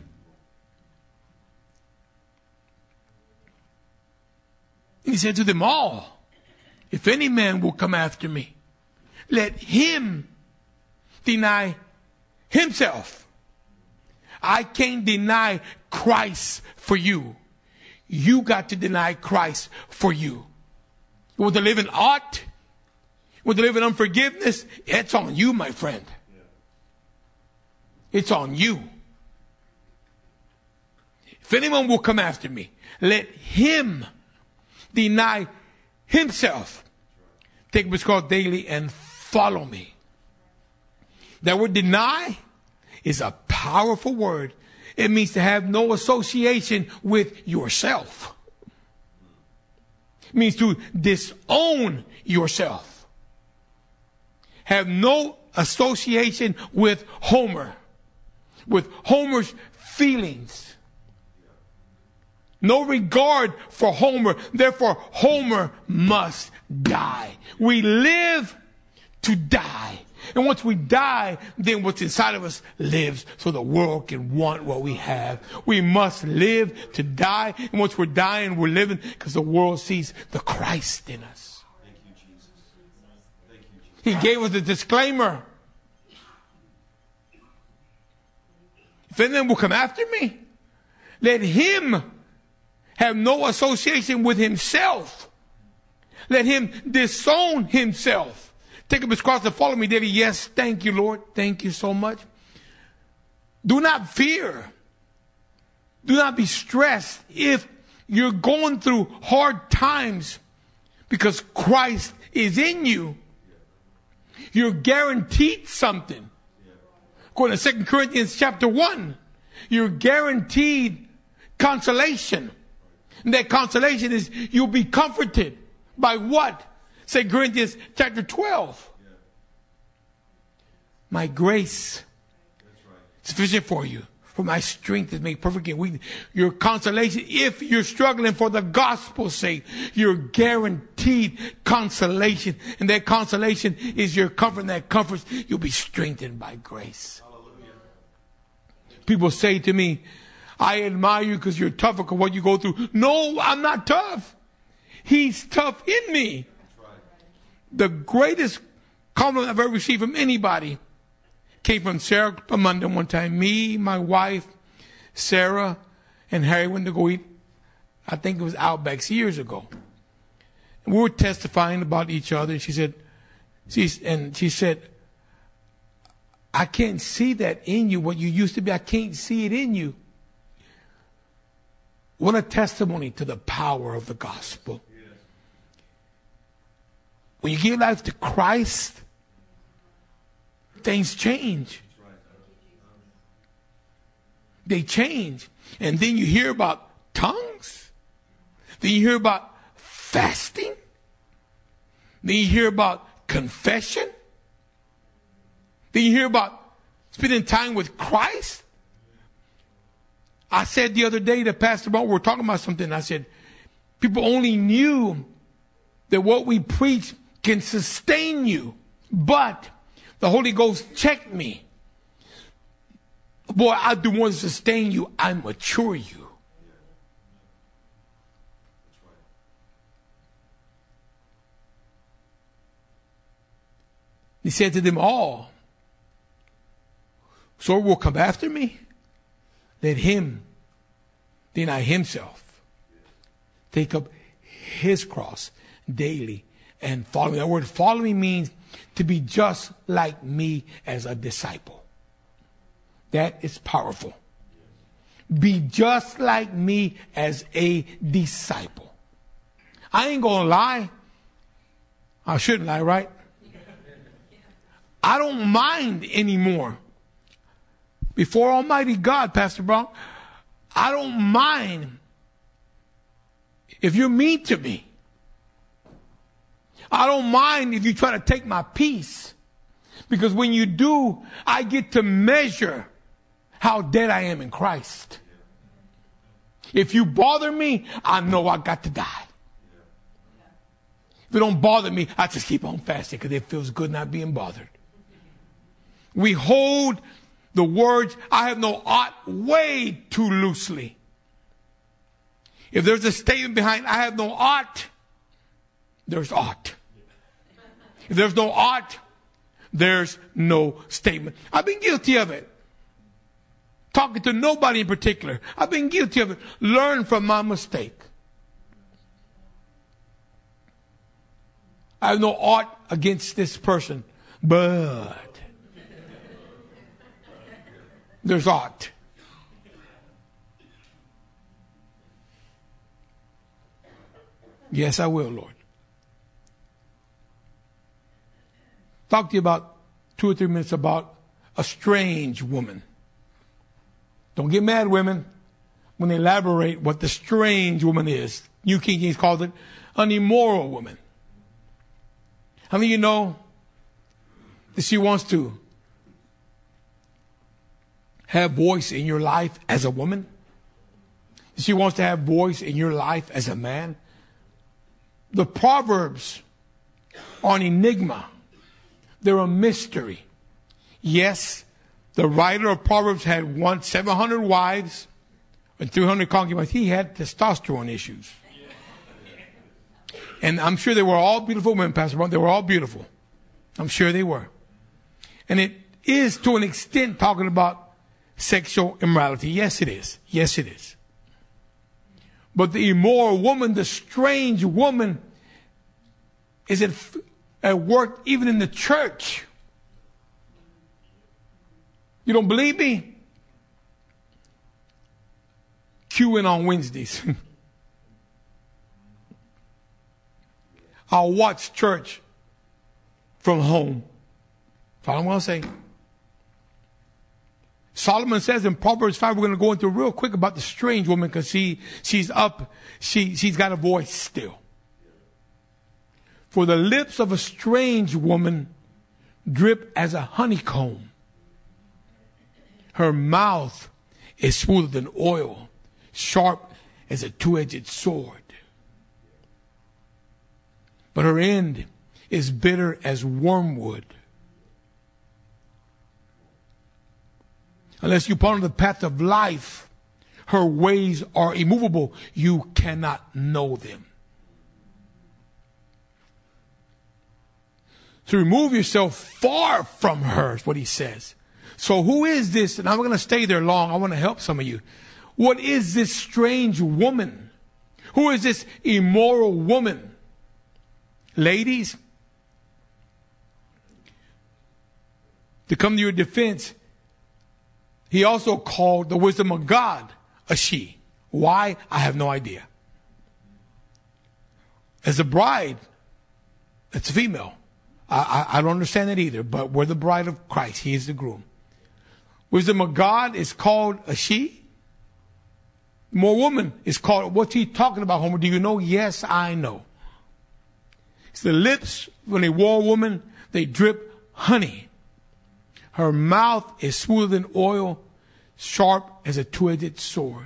And he said to them all, if any man will come after me, let him deny himself. I can't deny Christ for you. You got to deny Christ for you. You want to live in ought? You want to live in unforgiveness? It's on you, my friend. It's on you. If anyone will come after me, let him deny himself. Take up his cross daily and follow me. That word deny is a powerful word. It means to have no association with yourself. It means to disown yourself. Have no association with Homer. With Homer's feelings. No regard for Homer. Therefore, Homer must die. We live to die. And once we die, then what's inside of us lives so the world can want what we have. We must live to die. And once we're dying, we're living because the world sees the Christ in us. Thank you, Jesus. Thank you, Jesus. He gave us a disclaimer. If anyone will come after me, let him have no association with himself. Let him disown himself. Take up his cross and follow me daily. Yes, thank you, Lord. Thank you so much. Do not fear. Do not be stressed if you're going through hard times because Christ is in you. You're guaranteed something. According to Second Corinthians chapter one, you're guaranteed consolation. And that consolation is you'll be comforted by what? Second Corinthians chapter twelve. My grace is sufficient for you. For my strength is made perfect in weakness. Your consolation, if you're struggling for the gospel's sake, you're guaranteed consolation. And that consolation is your comfort. And that comfort, you'll be strengthened by grace. Hallelujah. People say to me, I admire you because you're tough because what you go through. No, I'm not tough. He's tough in me. Right. The greatest compliment I've ever received from anybody came from Sarah Amanda one time. Me, my wife, Sarah, and Harry went to go eat, I think it was Outback's years ago. And we were testifying about each other. She said, she's, and she said, I can't see that in you, what you used to be. I can't see it in you. What a testimony to the power of the gospel. Yes. When you give life to Christ, things change. They change. And then you hear about tongues. Then you hear about fasting. Then you hear about confession. Then you hear about spending time with Christ. I said the other day to Pastor Mark, we were talking about something. I said, people only knew that what we preach can sustain you. But the Holy Ghost checked me. Boy, I do want to sustain you. I mature you. He said to them all, so will come after me. Let him deny himself. Take up his cross daily and follow me. That word follow me means to be just like me as a disciple. That is powerful. Be just like me as a disciple. I ain't gonna lie. I shouldn't lie, right? I don't mind anymore. Before Almighty God, Pastor Brown, I don't mind if you're mean to me. I don't mind if you try to take my peace. Because when you do, I get to measure how dead I am in Christ. If you bother me, I know I got to die. If it don't bother me, I just keep on fasting because it feels good not being bothered. We hold the words, I have no ought, way too loosely. If there's a statement behind, I have no ought, there's ought. If there's no ought, there's no statement. I've been guilty of it. Talking to nobody in particular. I've been guilty of it. Learn from my mistake. I have no ought against this person, but there's ought. Yes, I will, Lord. Talk to you about two or three minutes about a strange woman. Don't get mad, women, when they elaborate what the strange woman is. New King James calls it an immoral woman. How many of you know that she wants to have voice in your life as a woman? She wants to have voice in your life as a man? The Proverbs are an enigma. They're a mystery. Yes, the writer of Proverbs had one seven hundred wives and three hundred concubines. He had testosterone issues. And I'm sure they were all beautiful women, Pastor Brown. They were all beautiful. I'm sure they were. And it is to an extent talking about sexual immorality. Yes, it is. Yes, it is. But the immoral woman, the strange woman, is at, at work even in the church. You don't believe me? Cue in on Wednesdays. I'll watch church from home. That's all I'm going to say. Solomon says in Proverbs five, we're going to go into real quick about the strange woman because she, she's up, she, she's got a voice still. For the lips of a strange woman drip as a honeycomb. Her mouth is smoother than oil, sharp as a two-edged sword. But her end is bitter as wormwood. Unless you put on the path of life, her ways are immovable. You cannot know them. To remove yourself far from her is what he says. So who is this? And I'm going to stay there long. I want to help some of you. What is this strange woman? Who is this immoral woman? Ladies, to come to your defense, he also called the wisdom of God a she. Why? I have no idea. As a bride, it's a female. I, I, I don't understand it either, but we're the bride of Christ. He is the groom. Wisdom of God is called a she. More woman is called, what's he talking about, Homer? Do you know? Yes, I know. It's the lips, when they war a woman, they drip honey. Her mouth is smoother than oil, sharp as a two-edged sword.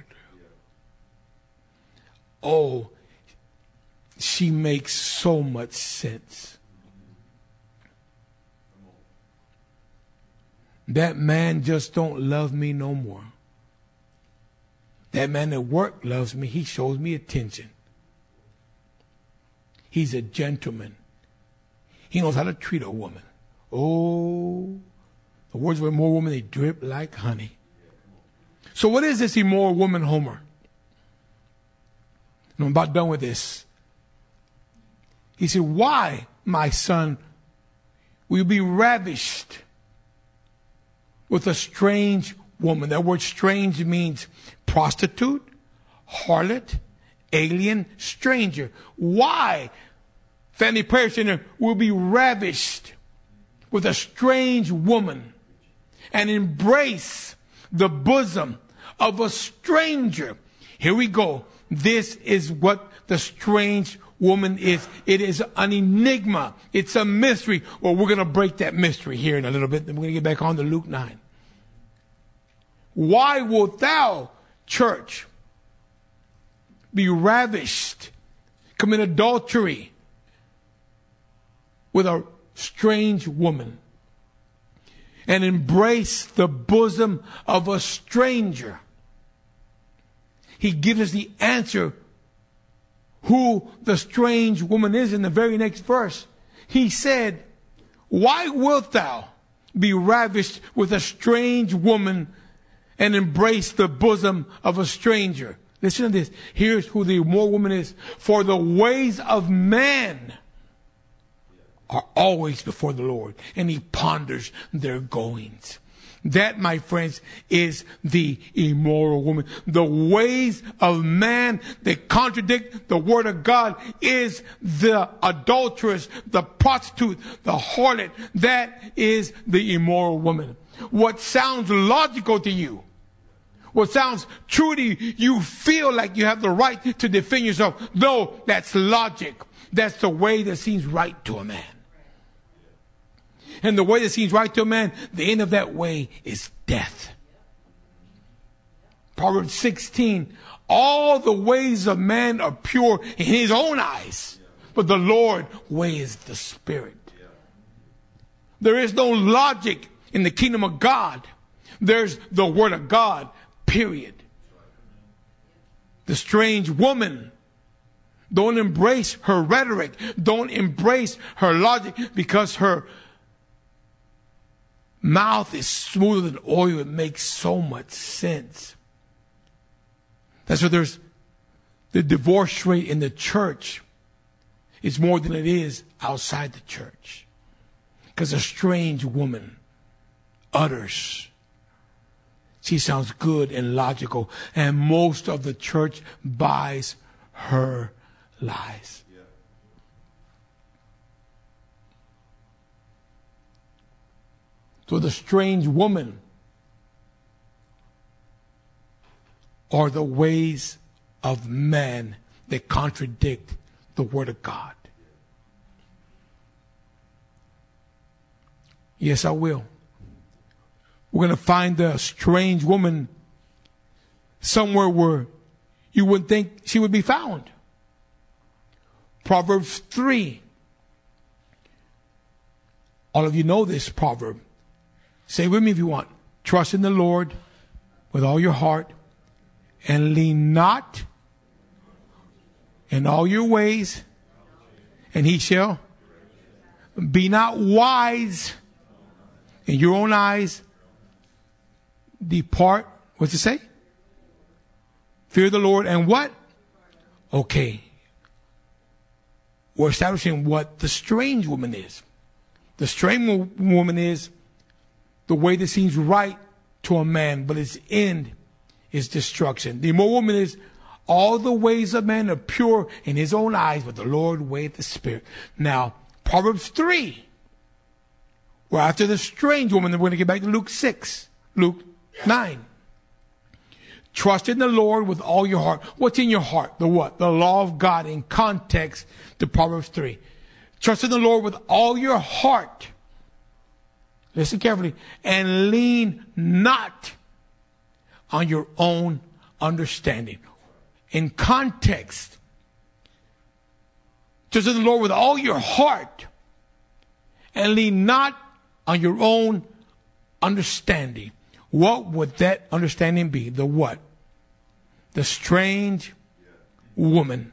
Oh, she makes so much sense. That man just don't love me no more. That man at work loves me. He shows me attention. He's a gentleman. He knows how to treat a woman. Oh, the words of a immoral woman, they drip like honey. So what is this immoral woman, Homer? And I'm about done with this. He said, why, my son, will you be ravished with a strange woman? That word strange means prostitute, harlot, alien, stranger. Why, Family Prayer Center, will be ravished with a strange woman and embrace the bosom of a stranger? Here we go. This is what the strange woman is. It is an enigma. It's a mystery. Well, we're going to break that mystery here in a little bit. Then we're going to get back on to Luke nine. Why wilt thou, church, be ravished, commit adultery with a strange woman and embrace the bosom of a stranger? He gives us the answer who the strange woman is in the very next verse. He said, why wilt thou be ravished with a strange woman and embrace the bosom of a stranger? Listen to this. Here's who the immoral woman is. For the ways of man are always before the Lord, and he ponders their goings. That, my friends, is the immoral woman. The ways of man that contradict the word of God is the adulteress, the prostitute, the harlot. That is the immoral woman. What sounds logical to you, what sounds true to you, you feel like you have the right to defend yourself. No, that's logic. That's the way that seems right to a man. And the way that seems right to a man, the end of that way is death. Proverbs sixteen, all the ways of man are pure in his own eyes, but the Lord weighs the spirit. There is no logic in the kingdom of God. There's the word of God, period. The strange woman, don't embrace her rhetoric. Don't embrace her logic, because her mouth is smoother than oil. It makes so much sense. That's why there's the divorce rate in the church is more than it is outside the church. Because a strange woman utters. She sounds good and logical, and most of the church buys her lies. So the strange woman are the ways of man that contradict the word of God. Yes, I will. We're going to find the strange woman somewhere where you wouldn't think she would be found. Proverbs three. All of you know this proverb. Say with me if you want. Trust in the Lord with all your heart and lean not in all your ways, and he shall. Be not wise in your own eyes. Depart. What's it say? Fear the Lord and what? Okay. We're establishing what the strange woman is. The strange woman is the way that seems right to a man, but its end is destruction. The immoral woman is all the ways of man are pure in his own eyes, but the Lord weigheth the spirit. Now, Proverbs three. Well, after the strange woman, then we're going to get back to Luke six. Luke nine. Trust in the Lord with all your heart. What's in your heart? The what? The law of God in context to Proverbs three. Trust in the Lord with all your heart. Listen carefully. And lean not on your own understanding. In context, trust in the Lord with all your heart and lean not on your own understanding. What would that understanding be? The what? The strange woman.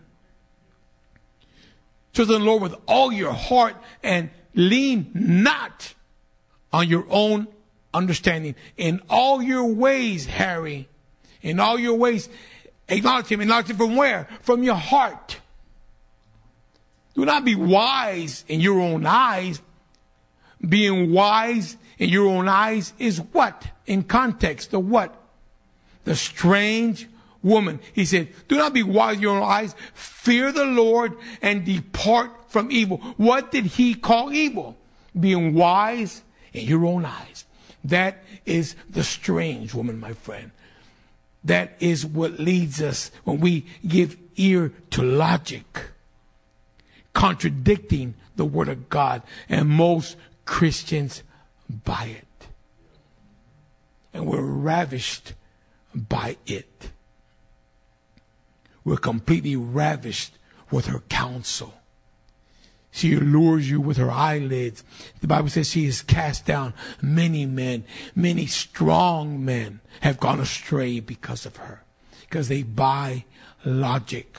Trust in the Lord with all your heart and lean not on your own understanding. In all your ways, Harry, in all your ways, acknowledge him. Acknowledge him from where? From your heart. Do not be wise in your own eyes. Being wise in your own eyes is what? In context, the what? The strange woman. He said, do not be wise in your own eyes. Fear the Lord and depart from evil. What did he call evil? Being wise in your own eyes. That is the strange woman, my friend. That is what leads us when we give ear to logic, contradicting the Word of God. And most Christians buy it. And we're ravished by it. We're completely ravished with her counsel. She allures you with her eyelids. The Bible says she has cast down many men. Many strong men have gone astray because of her. Because they buy logic.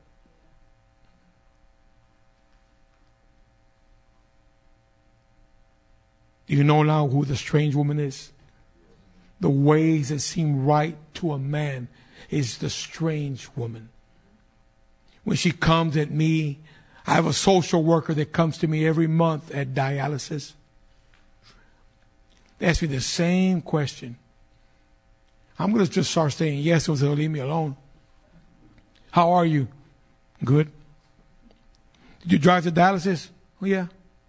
Do you know now who the strange woman is? The ways that seem right to a man is the strange woman. When she comes at me, I have a social worker that comes to me every month at dialysis. They ask me the same question. I'm going to just start saying yes, or they'll leave me alone. How are you? Good. Did you drive to dialysis? Oh, yeah.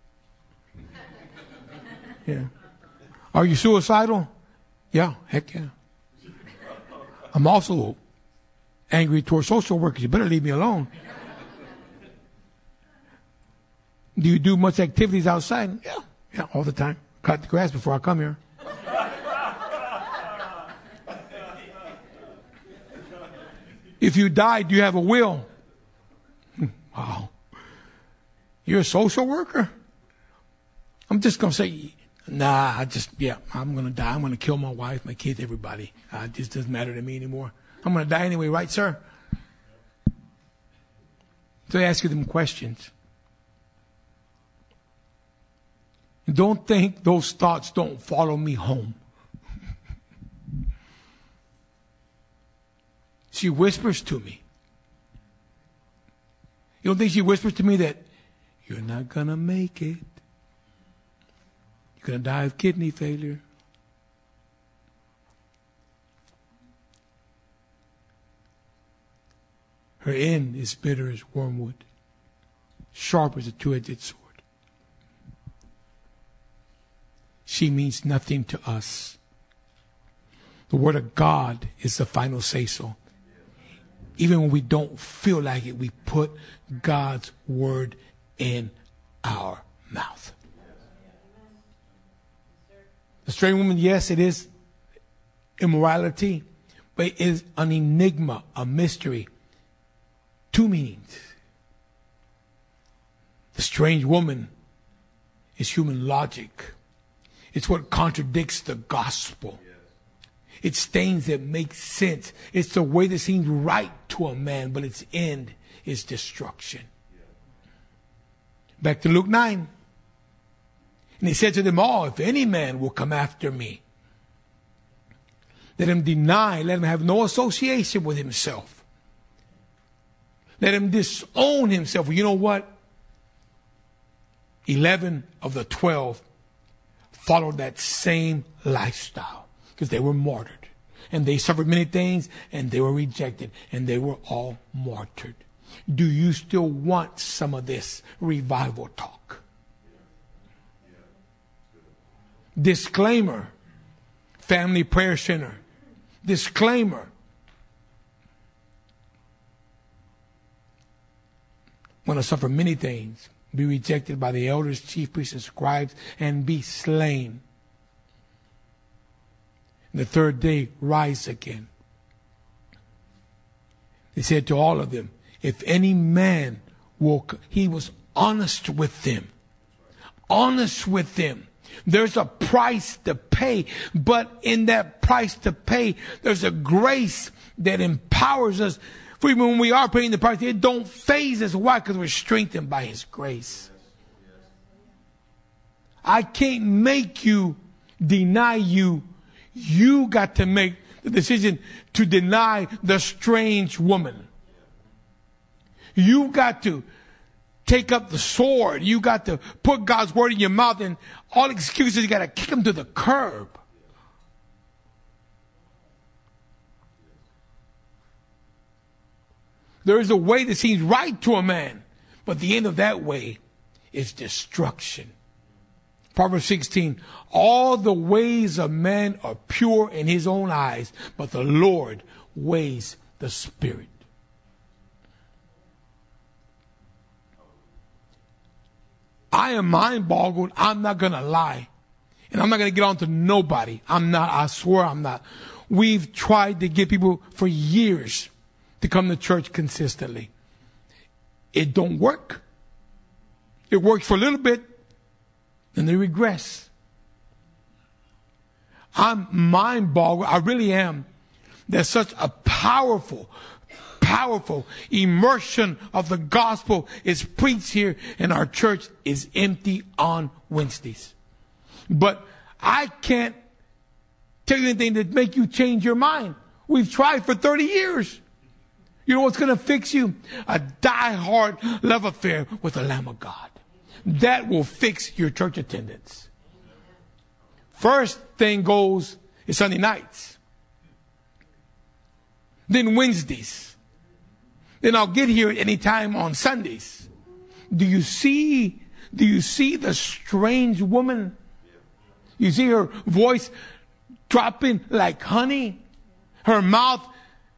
Yeah. Are you suicidal? Yeah, heck yeah. I'm also angry towards social workers. You better leave me alone. Do you do much activities outside? Yeah, yeah, all the time. Cut the grass before I come here. If you die, do you have a will? Wow. You're a social worker? I'm just going to say, nah, I just, yeah, I'm going to die. I'm going to kill my wife, my kids, everybody. Uh, it just doesn't matter to me anymore. I'm going to die anyway, right, sir? So they ask you them questions. Don't think those thoughts don't follow me home. She whispers to me. You don't think she whispers to me that you're not going to make it? You're going to die of kidney failure. Her end is bitter as wormwood, sharp as a two-edged sword. She means nothing to us. The Word of God is the final say-so. Even when we don't feel like it, we put God's Word in our mouth. The strange woman, yes, it is immorality, but it is an enigma, a mystery. Two meanings. The strange woman is human logic. It's what contradicts the gospel. It's things that make sense. It's the way that seems right to a man, but its end is destruction. Back to Luke nine. And he said to them all, if any man will come after me, let him deny, let him have no association with himself. Let him disown himself. Well, you know what? Eleven of the twelve followed that same lifestyle because they were martyred. And they suffered many things and they were rejected and they were all martyred. Do you still want some of this revival talk? Disclaimer, Family Prayer Center. Disclaimer. Want to suffer many things, be rejected by the elders, chief priests, and scribes, and be slain. And the third day, rise again. He said to all of them, if any man will, he was honest with them. Honest with them. There's a price to pay, but in that price to pay, there's a grace that empowers us. For even when we are paying the price, it don't faze us. Why? Because we're strengthened by His grace. I can't make you deny you. You got to make the decision to deny the strange woman. You got to take up the sword. You got to put God's word in your mouth, and all excuses, you got to kick them to the curb. There is a way that seems right to a man, but the end of that way is destruction. Proverbs sixteen, all the ways of man are pure in his own eyes, but the Lord weighs the spirit. I am mind boggled. I'm not going to lie. And I'm not going to get on to nobody. I'm not. I swear I'm not. We've tried to get people for years to come to church consistently. It don't work. It works for a little bit, then they regress. I'm mind boggled. I really am. There's such a powerful, powerful immersion of the gospel is preached here, and our church is empty on Wednesdays. But I can't tell you anything that make you change your mind. We've tried for thirty years. You know what's going to fix you? A die-hard love affair with the Lamb of God. That will fix your church attendance. First thing goes is Sunday nights. Then Wednesdays. Then I'll get here at any time on Sundays. Do you see, do you see the strange woman? You see her voice dropping like honey? Her mouth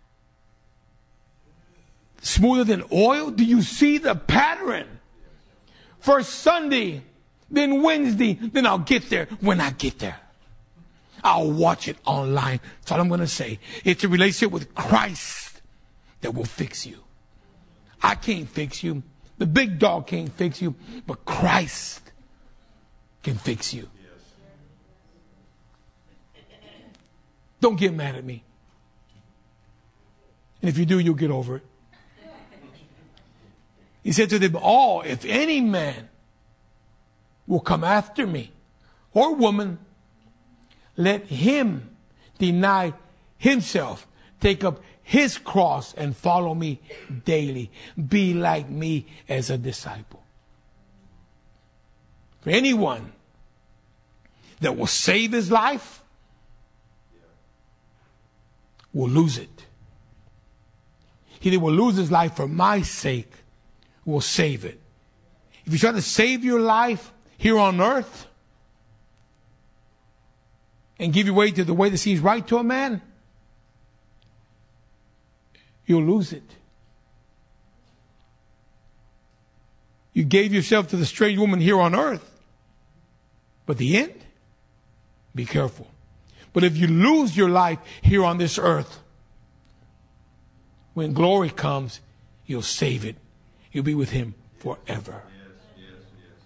smoother than oil? Do you see the pattern? First Sunday, then Wednesday, then I'll get there when I get there. I'll watch it online. That's all I'm going to say. It's a relationship with Christ that will fix you. I can't fix you. The big dog can't fix you, but Christ can fix you. Don't get mad at me. And if you do, you'll get over it. He said to them all, if any man will come after me, or woman, let him deny himself, take up his cross and follow me daily. Be like me as a disciple. For anyone that will save his life will lose it. He that will lose his life for my sake will save it. If you try to save your life here on earth and give your way to the way that seems right to a man, you'll lose it. You gave yourself to the strange woman here on earth, but the end, be careful. But if you lose your life here on this earth, when glory comes, you'll save it. You'll be with him forever. Yes, yes, yes.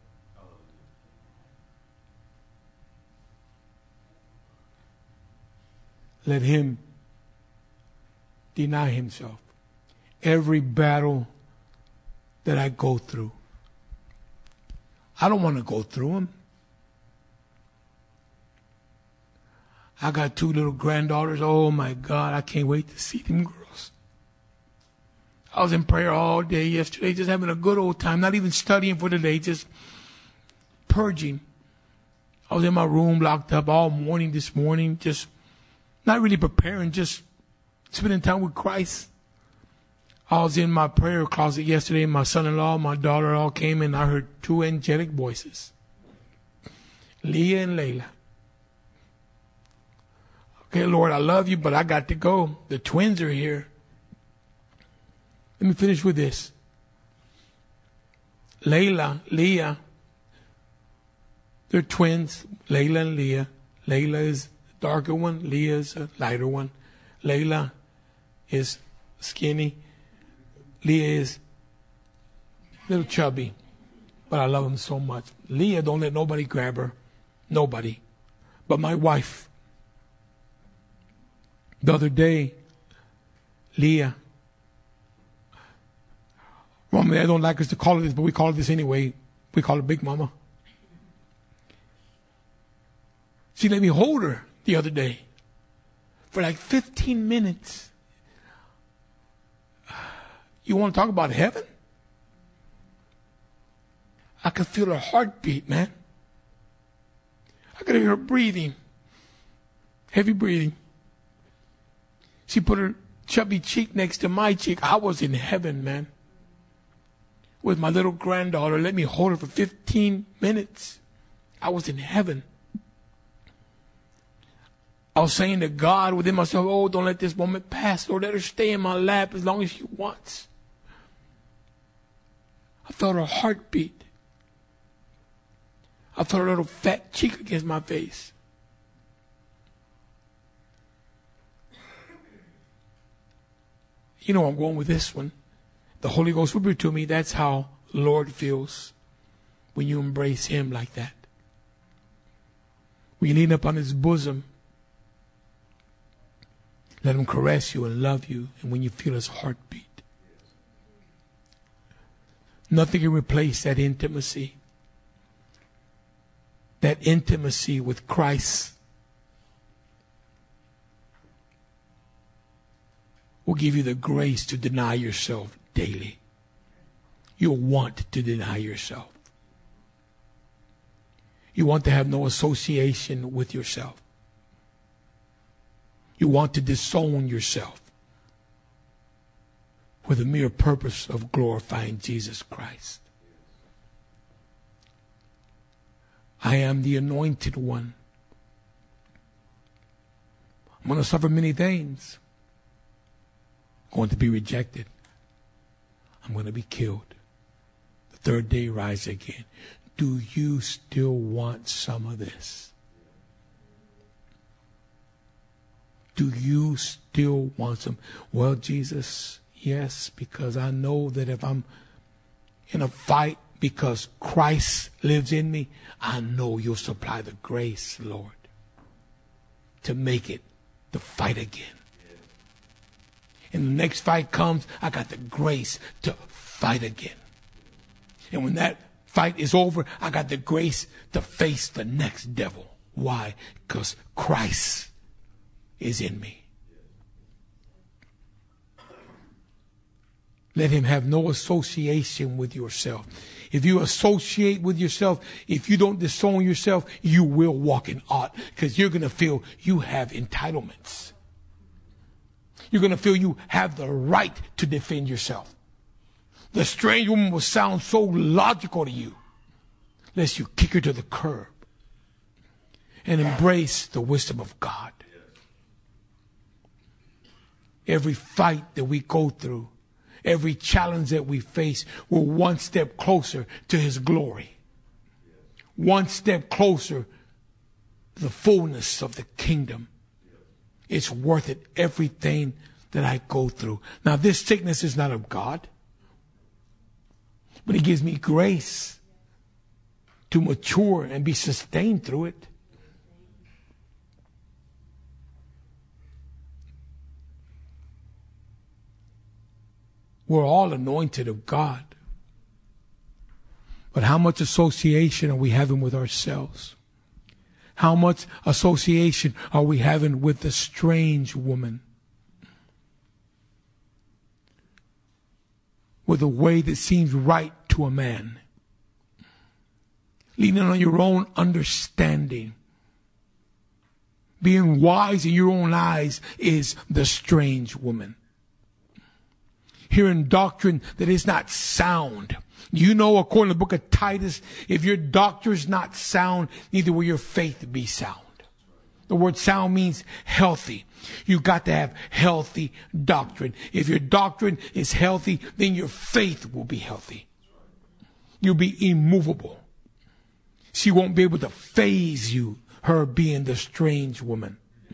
Let him deny himself. Every battle that I go through, I don't want to go through them. I got two little granddaughters. Oh my God, I can't wait to see them girls. I was in prayer all day yesterday, just having a good old time, not even studying for the day, just purging. I was in my room locked up all morning this morning, just not really preparing, just spending time with Christ. I was in my prayer closet yesterday, and my son-in-law, my daughter all came in. I heard two angelic voices, Leah and Layla. Okay, Lord, I love you, but I got to go. The twins are here. Let me finish with this. Layla, Leah, they're twins, Layla and Leah. Layla is the darker one, Leah is a lighter one. Layla is skinny. Leah is a little chubby, but I love him so much. Leah, don't let nobody grab her. Nobody. But my wife. The other day, Leah, Normally, I don't like us to call it this, but we call it this anyway. We call her Big Mama. She let me hold her the other day for like fifteen minutes. You want to talk about heaven? I could feel her heartbeat, man. I could hear her breathing. Heavy breathing. She put her chubby cheek next to my cheek. I was in heaven, man. With my little granddaughter. Let me hold her for fifteen minutes. I was in heaven. I was saying to God within myself, oh, don't let this moment pass. Lord, let her stay in my lap as long as she wants. I felt her heartbeat. I felt her little fat cheek against my face. You know where I'm going with this one. The Holy Ghost whispered to me, that's how the Lord feels when you embrace Him like that. When you lean up on His bosom, let Him caress you and love you, and when you feel His heartbeat. Nothing can replace that intimacy. That intimacy with Christ will give you the grace to deny yourself daily. You'll want to deny yourself. You want to have no association with yourself. You want to disown yourself for the mere purpose of glorifying Jesus Christ. I am the anointed one. I'm going to suffer many things. I'm going to be rejected. I'm going to be killed. The third day rise again. Do you still want some of this? Do you still want some? Well, Jesus, yes, because I know that if I'm in a fight because Christ lives in me, I know you'll supply the grace, Lord, to make it the fight again. And the next fight comes, I got the grace to fight again. And when that fight is over, I got the grace to face the next devil. Why? Because Christ is in me. Let Him have no association with yourself. If you associate with yourself, if you don't disown yourself, you will walk in ought, because you're going to feel you have entitlements. You're going to feel you have the right to defend yourself. The strange woman will sound so logical to you, lest you kick her to the curb and embrace the wisdom of God. Every fight that we go through, every challenge that we face, we're one step closer to His glory. One step closer to the fullness of the kingdom. It's worth it, everything that I go through. Now, this sickness is not of God, but He gives me grace to mature and be sustained through it. We're all anointed of God. But how much association are we having with ourselves? How much association are we having with the strange woman? With a way that seems right to a man. Leaning on your own understanding. Being wise in your own eyes is the strange woman. Hearing doctrine that is not sound. You know, according to the book of Titus, if your doctrine is not sound, neither will your faith be sound. The word sound means healthy. You got to have healthy doctrine. If your doctrine is healthy, then your faith will be healthy. You'll be immovable. She won't be able to faze you, her being the strange woman.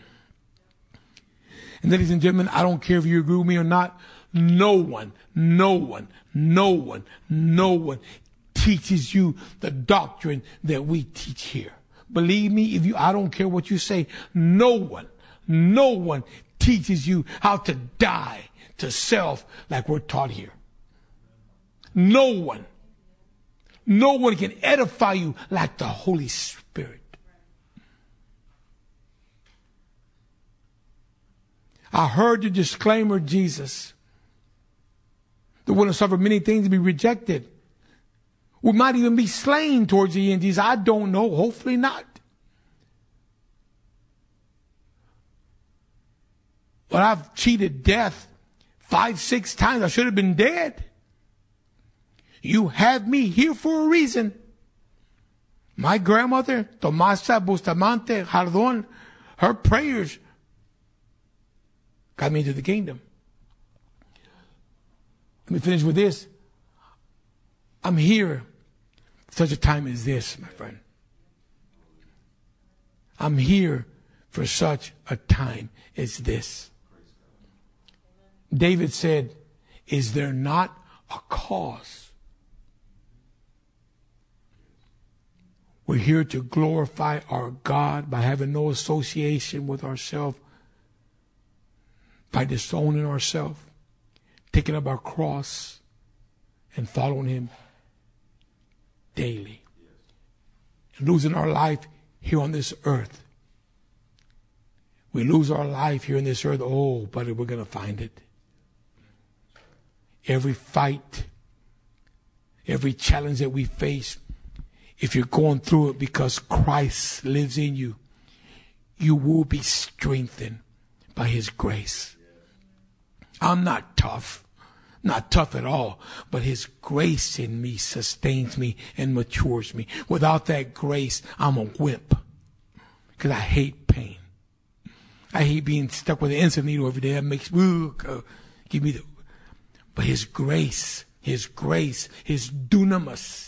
And ladies and gentlemen, I don't care if you agree with me or not. No one, no one, no one, no one teaches you the doctrine that we teach here. Believe me, if you, I don't care what you say. No one, no one teaches you how to die to self like we're taught here. No one, no one can edify you like the Holy Spirit. I heard the disclaimer, Jesus. The one who suffered many things to be rejected We might even be slain towards the end. Jesus, I don't know. Hopefully not. But I've cheated death five, six times. I should have been dead. You have me here for a reason. My grandmother, Tomasa Bustamante Jardón, her prayers got me into the kingdom. Let me finish with this. I'm here for such a time as this, my friend. I'm here for such a time as this. David said, is there not a cause? We're here to glorify our God by having no association with ourselves, by disowning ourselves, taking up our cross, and following Him daily. And losing our life here on this earth. We lose our life here on this earth. Oh, buddy, we're going to find it. Every fight, every challenge that we face, if you're going through it because Christ lives in you, you will be strengthened by His grace. I'm not tough. Not tough at all. But His grace in me sustains me and matures me. Without that grace, I'm a wimp. Because I hate pain. I hate being stuck with an insulin needle every day. That makes me, uh, give me the... But His grace, His grace, His dunamis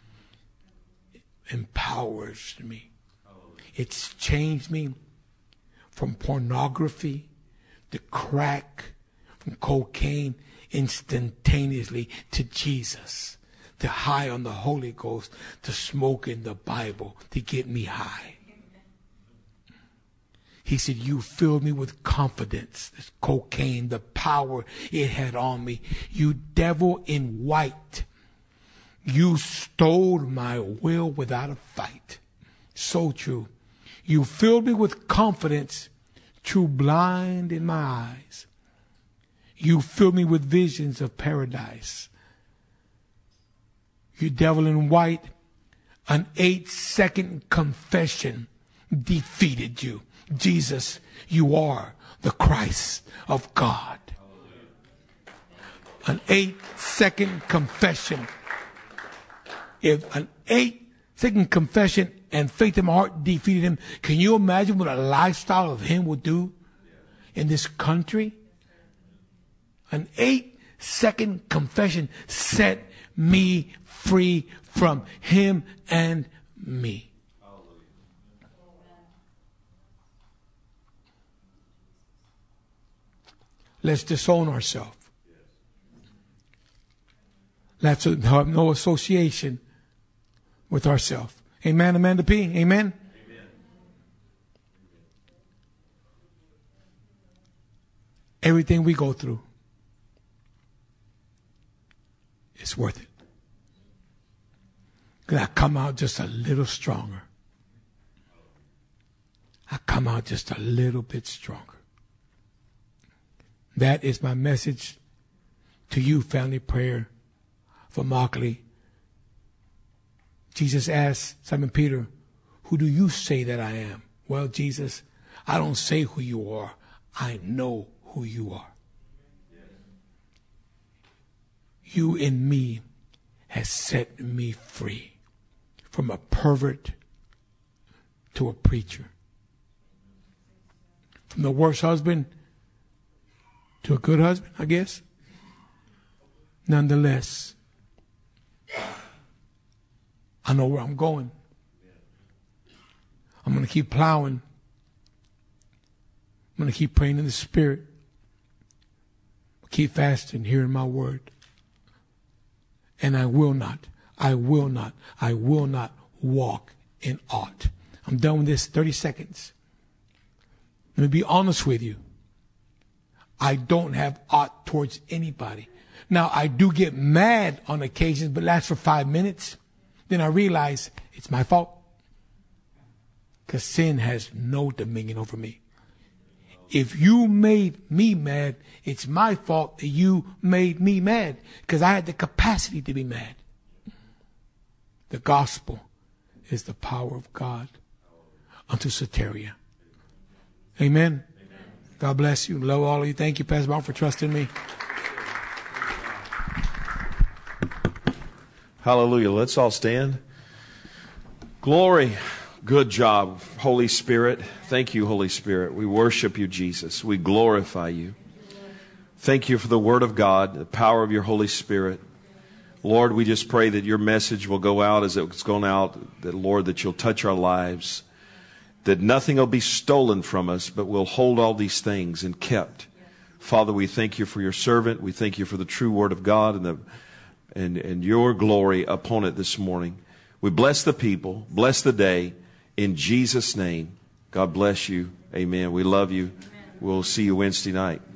empowers me. It's changed me from pornography to crack, from cocaine, instantaneously to Jesus, to high on the Holy Ghost, to smoking the Bible, to get me high. He said, you filled me with confidence. This cocaine, the power it had on me. You devil in white. You stole my will without a fight. So true. You filled me with confidence, too blind in my eyes. You filled me with visions of paradise. You devil in white, an eight-second confession defeated you. Jesus, you are the Christ of God. An eight-second confession. If an eight-second confession and faith in my heart defeated him, can you imagine what a lifestyle of him would do in this country? An eight-second confession set me free from him and me. Let's disown ourselves. Let's have no association with ourselves. Amen, Amanda P. Amen? Amen. Everything we go through, it's worth it. Because I come out just a little stronger. I come out just a little bit stronger. That is my message to you, Family Prayer for Immokalee. Jesus asked Simon Peter, who do you say that I am? Well, Jesus, I don't say who you are. I know who you are. You in me has set me free from a pervert to a preacher. From the worst husband to a good husband, I guess. Nonetheless, I know where I'm going. I'm going to keep plowing. I'm going to keep praying in the Spirit. Keep fasting, hearing my word. And I will not, I will not, I will not walk in aught. I'm done with this. thirty seconds. Let me be honest with you. I don't have aught towards anybody. Now, I do get mad on occasions, but lasts for five minutes. Then I realize it's my fault. Because sin has no dominion over me. If you made me mad, it's my fault that you made me mad. Because I had the capacity to be mad. The gospel is the power of God unto soteria. Amen. God bless you. Love all of you. Thank you, Pastor Bob, for trusting me. Hallelujah. Let's all stand. Glory. Good job, Holy Spirit. Thank you, Holy Spirit. We worship you, Jesus. We glorify you. Thank you for the Word of God, the power of your Holy Spirit. Lord, we just pray that your message will go out as it's gone out, that, Lord, that you'll touch our lives, that nothing will be stolen from us, but we'll hold all these things and kept. Father, we thank you for your servant. We thank you for the true Word of God and the and, and your glory upon it this morning. We bless the people, bless the day, in Jesus' name. God bless you. Amen. We love you. We'll see you Wednesday night.